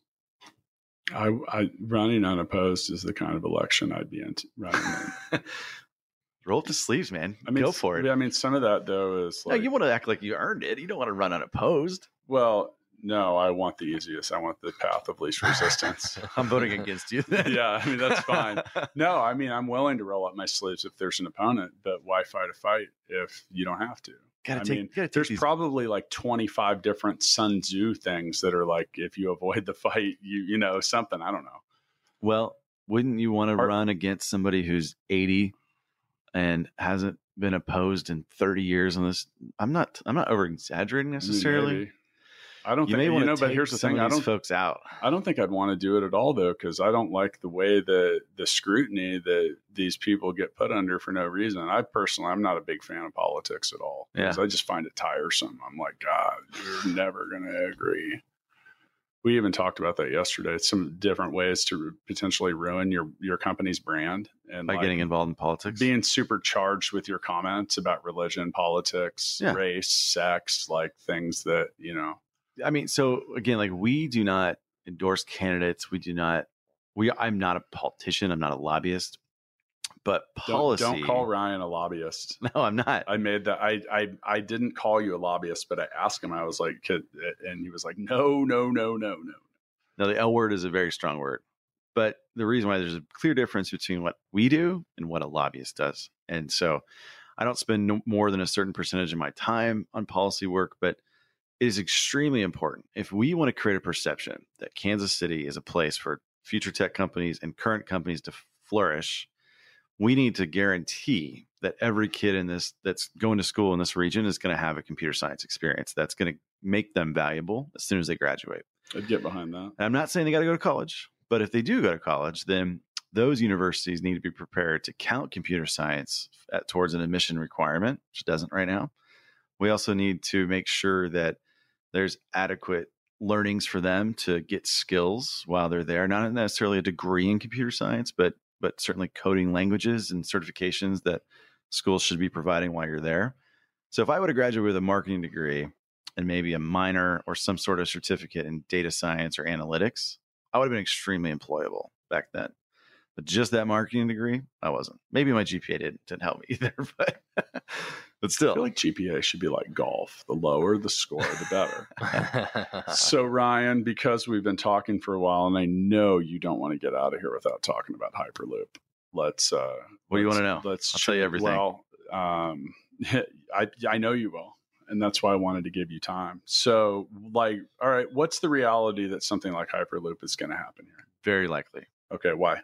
I, I running unopposed is the kind of election I'd be into running in. Roll up the sleeves, man. I mean, go for it. I mean, some of that though is like, no, you want to act like you earned it. You don't want to run unopposed. Well, no, I want the easiest. I want the path of least resistance. I'm voting against you then. Yeah, I mean, that's fine. No, I mean, I'm willing to roll up my sleeves if there's an opponent, but why fight a fight if you don't have to? Gotta I take, mean, gotta take there's these... probably like twenty-five different Sun Tzu things that are like, if you avoid the fight, you you know, something. I don't know. Well, wouldn't you want to Are, run against somebody who's eighty and hasn't been opposed in thirty years on this? I'm not, I'm not over exaggerating necessarily. Maybe. I don't you think, may you want know, to but take here's the some thing. of I these don't, folks out. I don't think I'd want to do it at all though, because I don't like the way the, the scrutiny that these people get put under for no reason. I personally, I'm not a big fan of politics at all, because yeah. I just find it tiresome. I'm like, God, you're never going to agree. We even talked about that yesterday. Some different ways to potentially ruin your, your company's brand, and by like getting involved in politics, being supercharged with your comments about religion, politics, yeah. race, sex, like things that, you know. I mean, so again, like, we do not endorse candidates. We do not, we, I'm not a politician. I'm not a lobbyist, but policy. Don't, don't call Ryan a lobbyist. No, I'm not. I made that. I, I, I didn't call you a lobbyist, but I asked him, I was like, and he was like, no, no, no, no, no. No, the L word is a very strong word. But the reason why there's a clear difference between what we do and what a lobbyist does. And so I don't spend no more than a certain percentage of my time on policy work, but it is extremely important. If we want to create a perception that Kansas City is a place for future tech companies and current companies to flourish, we need to guarantee that every kid in this that's going to school in this region is going to have a computer science experience that's going to make them valuable as soon as they graduate. I'd get behind that. And I'm not saying they got to go to college, but if they do go to college, then those universities need to be prepared to count computer science at, towards an admission requirement, which it doesn't right now. We also need to make sure that there's adequate learnings for them to get skills while they're there, not necessarily a degree in computer science, but but certainly coding languages and certifications that schools should be providing while you're there. So if I would have graduated with a marketing degree and maybe a minor or some sort of certificate in data science or analytics, I would have been extremely employable back then. But just that marketing degree, I wasn't. Maybe my G P A didn't, didn't help me either, but but still. I feel like G P A should be like golf. The lower the score, the better. So Ryan, because we've been talking for a while, and I know you don't want to get out of here without talking about Hyperloop. Let's. Uh, what do you want to know? Let's I'll tell you everything. Well, um, I I know you will, and that's why I wanted to give you time. So, like, all right, what's the reality that something like Hyperloop is going to happen here? Very likely. Okay, why?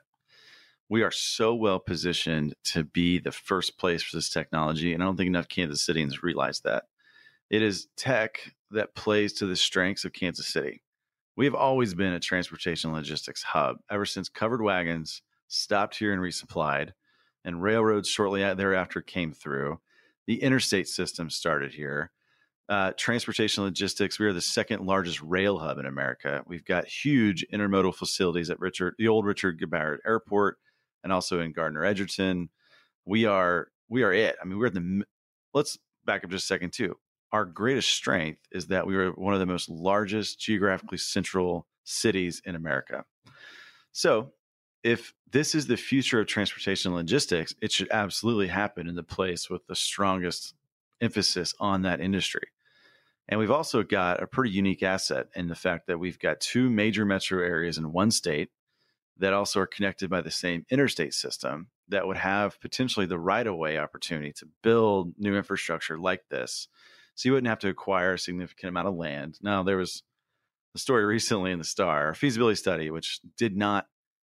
We are so well positioned to be the first place for this technology. And I don't think enough Kansas Cityans realize that. It is tech that plays to the strengths of Kansas City. We have always been a transportation logistics hub ever since covered wagons stopped here and resupplied, and railroads shortly thereafter came through. The interstate system started here. Uh, transportation logistics, we are the second largest rail hub in America. We've got huge intermodal facilities at Richard, the old Richard Barrett Airport, and also in Gardner Edgerton. We are we are it. I mean, we're at the. Let's back up just a second too. Our greatest strength is that we are one of the most largest geographically central cities in America. So, if this is the future of transportation and logistics, it should absolutely happen in the place with the strongest emphasis on that industry. And we've also got a pretty unique asset in the fact that we've got two major metro areas in one state that also are connected by the same interstate system that would have potentially the right-of-way opportunity to build new infrastructure like this. So you wouldn't have to acquire a significant amount of land. Now, there was a story recently in the Star, a feasibility study, which did not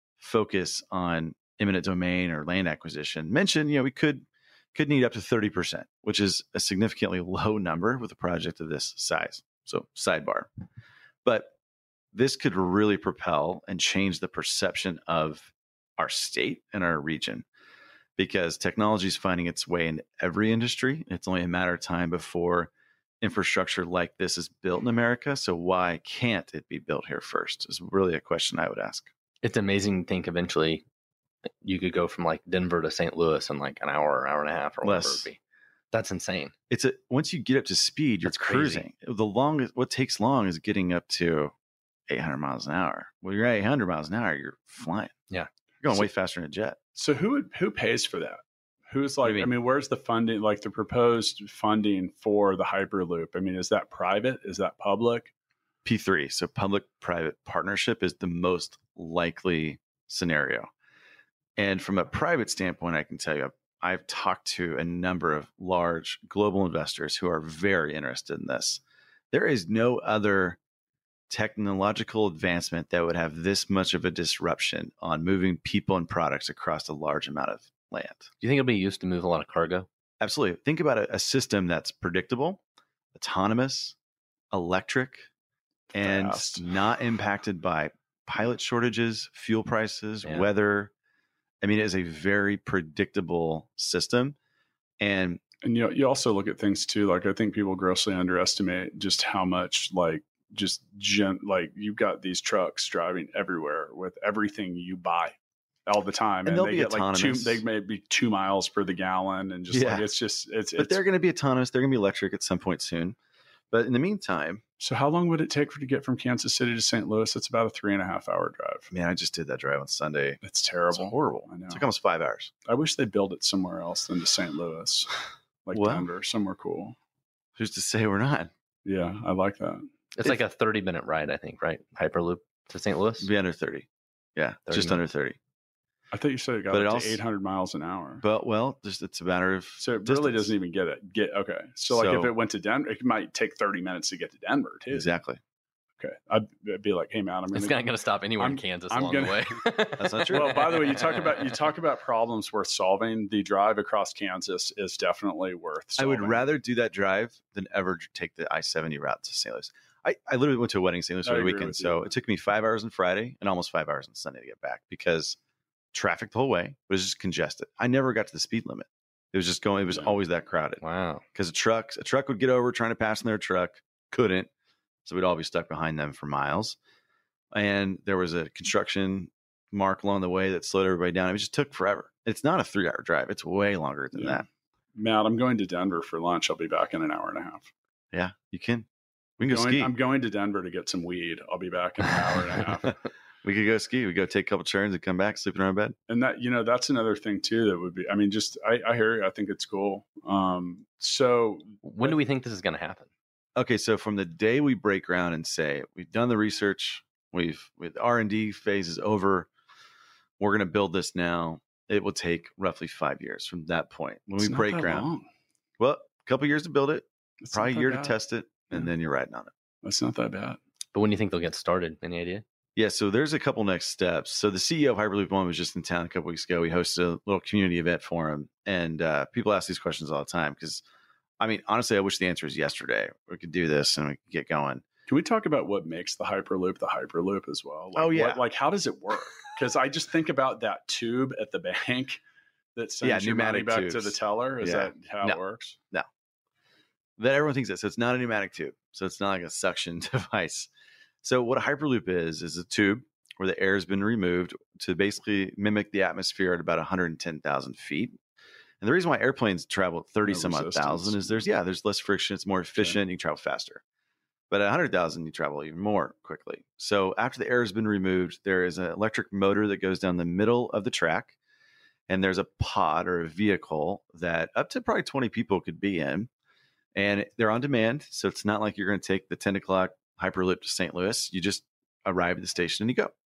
focus on eminent domain or land acquisition, mentioned, you know, we could could need up to thirty percent, which is a significantly low number with a project of this size. So sidebar. But this could really propel and change the perception of our state and our region, because technology is finding its way into every industry. It's only a matter of time before infrastructure like this is built in America. So why can't it be built here first is really a question I would ask. It's amazing to think eventually you could go from like Denver to Saint Louis in like an hour, hour and a half, or whatever Less. it be. That's insane. It's a once you get up to speed, you're That's crazy. cruising. The longest, what takes long is getting up to eight hundred miles an hour. When you're at eight hundred miles an hour, you're flying. Yeah. You're going So- way faster than a jet. So who would, who pays for that? Who's What like, do you I mean? mean, where's the funding, like the proposed funding for the Hyperloop? I mean, is that private? Is that public? P three, so public-private partnership, is the most likely scenario. And from a private standpoint, I can tell you, I've, I've talked to a number of large global investors who are very interested in this. There is no other technological advancement that would have this much of a disruption on moving people and products across a large amount of land. Do you think it'll be used to move a lot of cargo? Absolutely. Think about a, a system that's predictable, autonomous, electric, and Fast. not impacted by pilot shortages, fuel prices, Yeah. weather. I mean, it is a very predictable system. And And you know, you also look at things too. Like I think people grossly underestimate just how much like just gen, like you've got these trucks driving everywhere with everything you buy all the time, And and, they'll they be get like two. autonomous. They may be two miles per the gallon, and just Yeah. like it's just it's. but it's they're going to be autonomous. They're going to be electric at some point soon. But in the meantime, so how long would it take for to get from Kansas City to Saint Louis? It's about a three and a half hour drive. man, I just did that drive on Sunday. It's It's terrible. horrible. I know. It took almost five hours. I wish they built it somewhere else than to Saint Louis, like Well. Denver, somewhere cool. Who's to say we're not? Yeah, I like that. It's If- like a thirty minute ride, I think, right? Hyperloop to Saint Louis. It'll be under thirty. Yeah, just minutes. under thirty. I thought you said it got But it up also- to eight hundred miles an hour. But well, just it's a matter of So it distance. really doesn't even get it. Get okay. So like if So- it went to Denver, it might take thirty minutes to get to Denver too. Exactly. Okay, I'd, I'd be like, hey man, I'm It's gonna. not going to stop anywhere I'm- in Kansas I'm along gonna- the way. That's not true. Well, by the way, you talk about you talk about problems worth solving. The drive across Kansas is definitely worth. I would solving. rather do that drive than ever take the I seventy route to Saint Louis. I, I literally went to a wedding in Saint Louis I over the agree weekend. with So you. it took me five hours on Friday and almost five hours on Sunday to get back because traffic the whole way was just congested. I never got to the speed limit. It was just going, it was Yeah. always that crowded Wow. because a truck, a truck would get over trying to pass in their truck, couldn't. So we'd all be stuck behind them for miles. And there was a construction mark along the way that slowed everybody down. It just took forever. It's not a three hour drive. It's way longer than Yeah. that. Matt, I'm going to Denver for lunch. I'll be back in an hour and a half. Yeah, you can. We can go Going- ski. I'm going to Denver to get some weed. I'll be back in an hour and a half. We could go ski. We go take a couple turns and come back, sleep in our bed. And that, you know, that's another thing too. That would be, I mean, just, I, I hear you. I think it's cool. Um, so When do we think this is going to happen? Okay, so from the day we break ground and say we've done the research, we've with R and D phase is over, we're going to build this now. It will take roughly five years from that point when it's we not break that ground. long. Well, a couple years to build it, It's probably a not that year bad. to test it, and Yeah. then you're riding on it. It's not that bad. But when do you think they'll get started? Any idea? Yeah, so there's a couple next steps. So the C E O of Hyperloop One was just in town a couple weeks ago. We hosted a little community event for him, and uh, people ask these questions all the time because, I mean, honestly, I wish the answer was yesterday. We could do this and we could get going. Can we talk about what makes the Hyperloop the Hyperloop as well? Like, Oh, yeah. what- like how does it work? Because I just think about that tube at the bank that sends Yeah, your money pneumatic back to tubes. the teller. Is Yeah. that how No. it works? That everyone thinks that. So it's not a pneumatic tube. So it's not like a suction device. So what a Hyperloop is, is a tube where the air has been removed to basically mimic the atmosphere at about one hundred ten thousand feet. And the reason why airplanes travel at thirty No some odd resistance. thousand is there's, yeah, there's less friction. It's more efficient. You can travel faster. But at one hundred thousand, you travel even more quickly. So after the air has been removed, there is an electric motor that goes down the middle of the track. And there's a pod or a vehicle that up to probably twenty people could be in. And they're on demand. So it's not like you're going to take the ten o'clock Hyperloop to Saint Louis. You just arrive at the station and you go.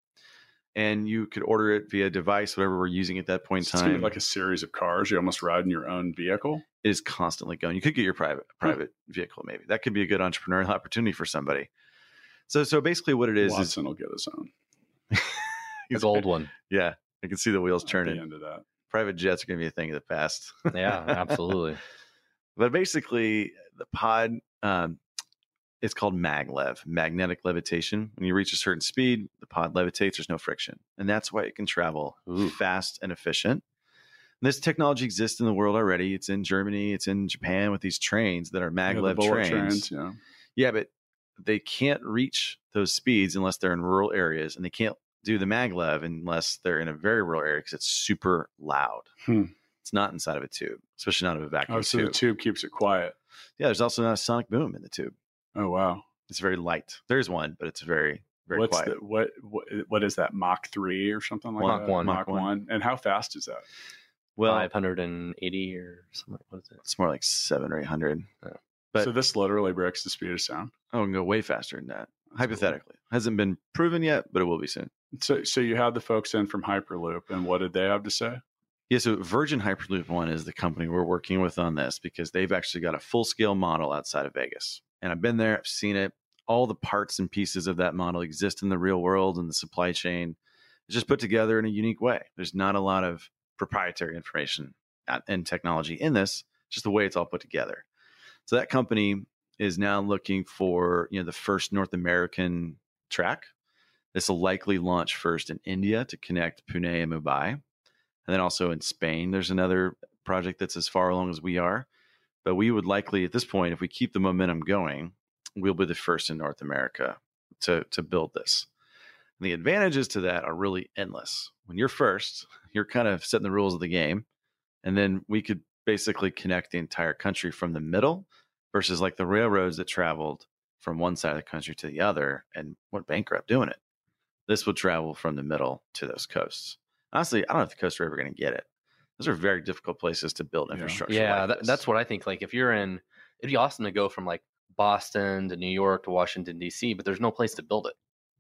And you could order it via device, whatever we're using at that point in It's gonna be time. like a series of cars. You almost ride in your own vehicle. It is constantly going. You could get your private private vehicle, maybe. That could be a good entrepreneurial opportunity for somebody. So so basically what it is Watson will get his own. is The gold one. Yeah. I can see the wheels I'd be turning. into that. Private jets are going to be a thing of the past. Yeah, absolutely. But basically, the pod, um, it's called maglev, magnetic levitation. When you reach a certain speed, the pod levitates. There's no friction. And that's why it can travel Ooh. fast and efficient. And this technology exists in the world already. It's in Germany. It's in Japan with these trains that are Yeah, the maglev bullet trains. trains. Yeah. Yeah, but they can't reach those speeds unless they're in rural areas. And they can't do the maglev unless they're in a very rural area because it's super loud. Hmm. It's not inside of a tube, especially not of a vacuum Oh, so tube. the tube keeps it quiet. Yeah, there's also not a sonic boom in the tube. Oh wow. It's very light. There's one, but it's very, very What's quiet. the what, what what is that? Mach three or something like Mach that? one. Mach Mach one. one. And how fast is that? well, five hundred eighty or something. What is it? it's more like seven or eight hundred. Oh. But- so this literally breaks the speed of sound. Oh, it can go way faster than that. Hypothetically, hasn't been proven yet, but it will be soon. So so you had the folks in from Hyperloop, and what did they have to say? Yeah, so Virgin Hyperloop One is the company we're working with on this because they've actually got a full scale model outside of Vegas. And I've been there, I've seen it. All the parts and pieces of that model exist in the real world and the supply chain. It's just put together in a unique way. There's not a lot of proprietary information and technology in this, just the way it's all put together. So that company is now looking for, you know, the first North American track. This will likely launch first in India to connect Pune and Mumbai. And then also in Spain, there's another project that's as far along as we are. But we would likely, at this point, if we keep the momentum going, we'll be the first in North America to, to build this. And the advantages to that are really endless. When you're first, you're kind of setting the rules of the game. And then we could basically connect the entire country from the middle versus like the railroads that traveled from one side of the country to the other and went bankrupt doing it. This would travel from the middle to those coasts. Honestly, I don't know if the coasts are ever going to get it. Those are very difficult places to build Yeah. infrastructure. Yeah, like that, this. that's what I think. Like if you're in, it'd be awesome to go from like Boston to New York to Washington, D C, but there's no place to build it.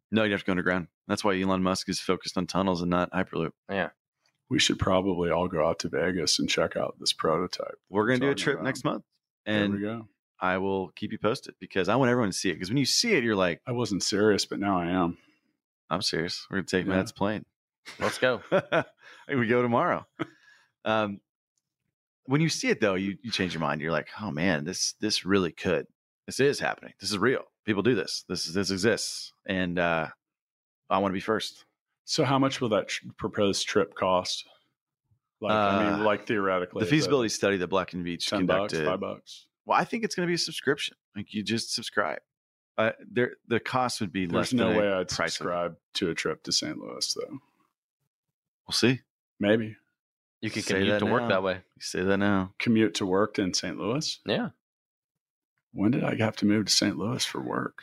No, you have to go underground. That's why Elon Musk is focused on tunnels and not Hyperloop. Yeah. We should probably all go out to Vegas and check out this prototype. We're going to do a talking trip about. next month, There we and go. I will keep you posted because I want everyone to see it. Because when you see it, you're like, I wasn't serious, but now I am. I'm serious. We're going to take Yeah. Matt's plane. Let's go. We go tomorrow. um, when you see it, though, you, you change your mind. You're like, oh, man, this this really could. This is happening. This is real. People do this. This this exists. And uh, I want to be first. So how much will that tr- proposed trip cost? Like, I mean, Uh, like theoretically, The is feasibility study that Black and Veatch it ten bucks, conducted. five bucks. Well, I think it's going to be a subscription. Like you just subscribe. Uh, there, the cost would be less. There's no than a way I'd price of- subscribe to a trip to Saint Louis, though. We'll see. Maybe You could Say commute that to work now. that way. You say that now. commute to work in Saint Louis. Yeah. When did I have to move to Saint Louis for work?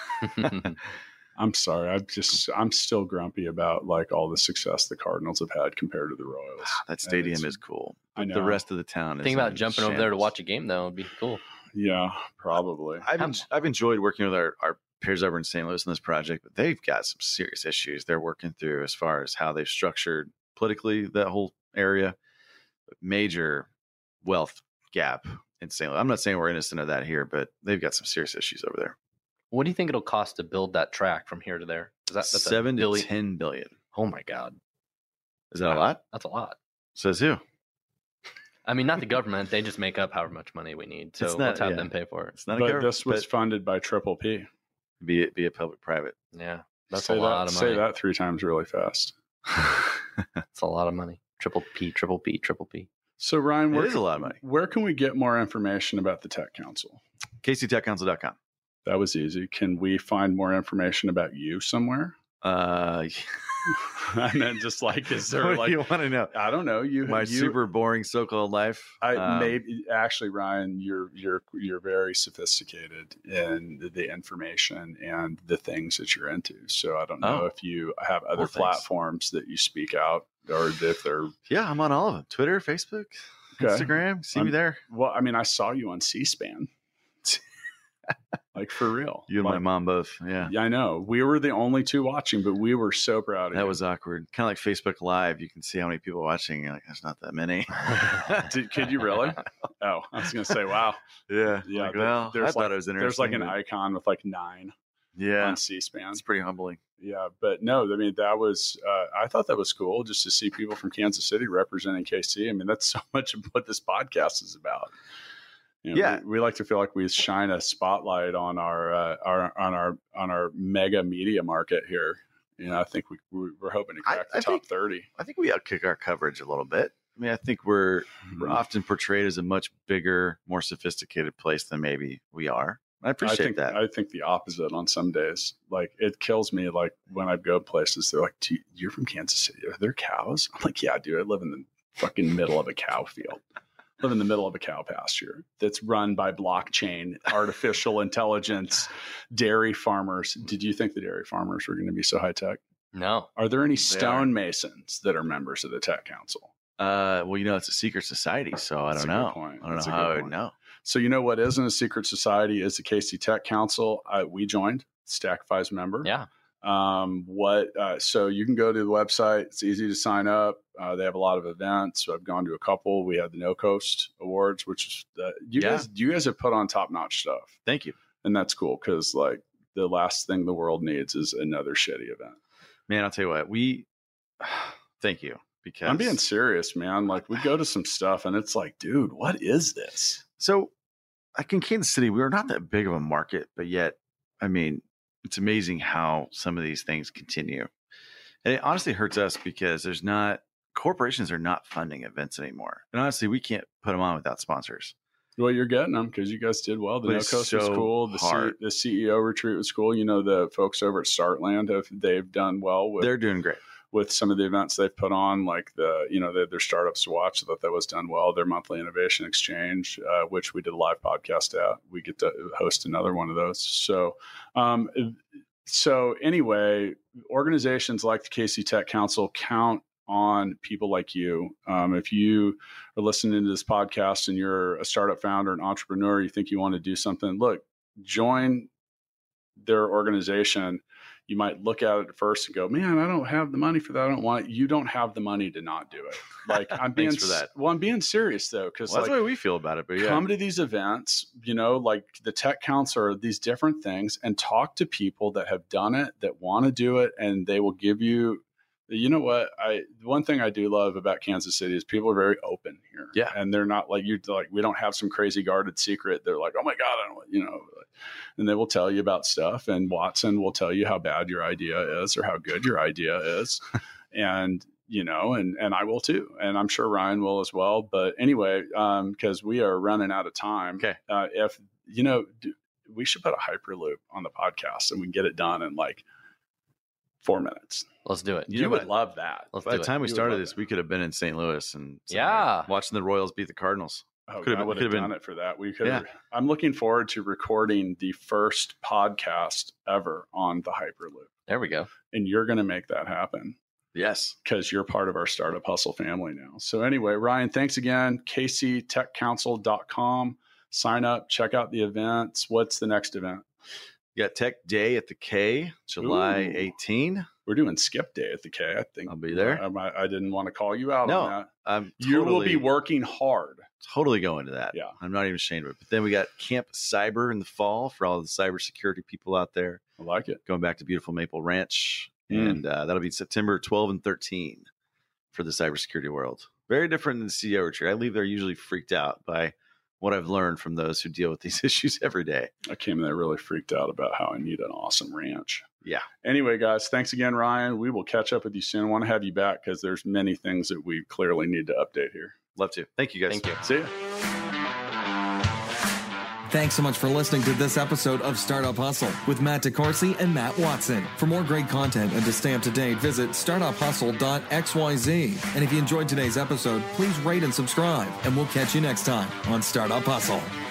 I'm sorry. I'm just I'm still grumpy about like all the success the Cardinals have had compared to the Royals. That stadium it's- is cool. I know. The rest of the town is. Think about in jumping over there to shambles. watch a game, though. It'd be cool. Yeah, probably. I've en- I've enjoyed working with our, our peers over in Saint Louis on this project, but they've got some serious issues they're working through as far as how they've structured politically that whole area. Major wealth gap in Saint Louis. I'm not saying we're innocent of that here, but they've got some serious issues over there. What do you think it'll cost to build that track from here to there? Is that that's a Seven to billion- ten billion. Oh my God, Is that a lot? that's a lot. Says who? I mean, not the government. They just make up however much money we need. So It's not- let's have yeah. them pay for it. It's not a But government, this was but funded by Triple P. be it be it public private. Yeah, that's say a lot that, of money. Say that three times really fast. That's a lot of money. Triple P, triple P, triple P. So Ryan, It where is a lot of money. Where can we get more information about the Tech Council? K C Tech Council dot com. That was easy. Can we find more information about you somewhere? Uh, I meant just like, is there what like, do you want to know? I don't know. You, My you, super boring so-called life. I Um, maybe actually, Ryan, you're you're you're very sophisticated in the, the information and the things that you're into. So I don't know Oh. if you have other Well, thanks. platforms that you speak out, or if they're Yeah, I'm on all of them. Twitter, Facebook, Okay. Instagram. See me I'm- there. well. I mean, I saw you on C-SPAN, like for real. You and my Like, mom both. Yeah. Yeah, I know. We were the only two watching, but we were so proud of That you. was awkward. Kind of like Facebook Live. You can see how many people are watching. You're like, there's not that many. Did, could you really? Oh, I was gonna say, wow. yeah. Yeah, Like, there- well, I there's thought like- it was interesting. There's like an but- icon with like nine Yeah. on C-SPAN. It's pretty humbling. Yeah, but no, I mean that was uh, I thought that was cool just to see people from Kansas City representing K C. I mean that's so much of what this podcast is about. You know, Yeah. we, we like to feel like we shine a spotlight on our uh, our on our on our mega media market here. You know, I think we we- we're hoping to I- crack I the top think- thirty. I think we outkick our coverage a little bit. I mean, I think we're we're often portrayed as a much bigger, more sophisticated place than maybe we are. I appreciate I think that. I think the opposite on some days. Like it kills me. Like when I go places, they're like, "Do you- "You're from Kansas City? Are there cows?" I'm like, "Yeah, dude. I live in the fucking middle of a cow field. Live in the middle of a cow pasture that's run by blockchain, artificial intelligence, dairy farmers." Did you think the dairy farmers were going to be so high tech? No. Are there any They stonemasons that are members of the Tech Council? Uh, well, you know, it's a secret society, so I That's don't a good know. point. I don't That's a know how good I would point. know. So you know what isn't a secret society is the K C Tech Council. Uh, we joined, Stackify's member. Yeah. Um, what? Uh, so you can go to the website. It's easy to sign up. Uh, they have a lot of events. So I've gone to a couple. We had the No Coast Awards, which is uh, you Yeah. guys. You guys have put on top notch stuff, Thank you, and that's cool because like the last thing the world needs is another shitty event. man. I'll tell you what. We thank you because I'm being serious, man. Like we go to some stuff, and it's like, dude, what is this? So, like in Kansas City, we were not that big of a market, but yet, I mean, it's amazing how some of these things continue. And it honestly hurts us because there's not, corporations are not funding events anymore. And honestly, we can't put them on without sponsors. Well, you're getting them because you guys did well. The But No it's Coast was so cool. The, C- hard. the C E O retreat was cool. You know, the folks over at Startland have they've done well with They're doing great. with some of the events they've put on, like the, you know, the, their startups to watch. I thought that was done well. Their monthly innovation exchange, uh, which we did a live podcast at, we get to host another one of those. So, um, so anyway, organizations like the K C Tech Council count on people like you. Um, if you are listening to this podcast and you're a startup founder, an entrepreneur, you think you want to do something, look, join their organization. you might look at it at first and go, man, I don't have the money for that. I don't want it. You don't have the money to not do it. Like I'm being, Thanks for that. Well, I'm being serious though. Cause well, that's like, the way we feel about it, but yeah. Come to these events, you know, like the tech counts or these different things, and talk to people that have done it, that want to do it. And they will give you, you know what, I, one thing I do love about Kansas City is people are very open here. Yeah. And they're not like, you like, we don't have some crazy guarded secret. They're like, oh my God, I don't, you know, and they will tell you about stuff. And Watson will tell you how bad your idea is or how good your idea is. and, you know, and, and I will too. And I'm sure Ryan will as well. But anyway, um, cause we are running out of time. Okay. Uh, if, you know, do, we should put a Hyperloop on the podcast and we can get it done in like four minutes. Let's do it. You, You know would what? love that. Let's By do the it. time we You would started love this, that. we could have been in Saint Louis and Yeah. watching the Royals beat the Cardinals. Oh, Could've I been- would have could've done been- it for that. We could. Yeah. I'm looking forward to recording the first podcast ever on the Hyperloop, There we go. and you're going to make that happen Yes. because you're part of our Startup Hustle family now. So anyway, Ryan, thanks again. K C tech council dot com. Sign up. Check out the events. What's the next event? You got Tech Day at the K, July Ooh. eighteenth. We're doing Skip Day at the K. I think I'll be there. I, I- I didn't want to call you out No, on that. I'm You will totally- be working hard. Totally going to that. Yeah. I'm not even ashamed of it. But then we got Camp Cyber in the fall for all the cybersecurity people out there. I like it. Going back to beautiful Maple Ranch. Mm. And uh, that'll be September twelfth and thirteenth for the cybersecurity world. Very different than the C E O retreat. I leave there usually freaked out by what I've learned from those who deal with these issues every day. I came in there really freaked out about how I need an awesome ranch. Yeah. Anyway, guys, thanks again, Ryan. We will catch up with you soon. I want to have you back because there's many things that we clearly need to update here. Love to. Thank you guys. Thank you. See ya. Thanks so much for listening to this episode of Startup Hustle with Matt DeCoursey and Matt Watson. For more great content and to stay up to date, visit startup hustle dot x y z. And if you enjoyed today's episode, please rate and subscribe, and we'll catch you next time on Startup Hustle.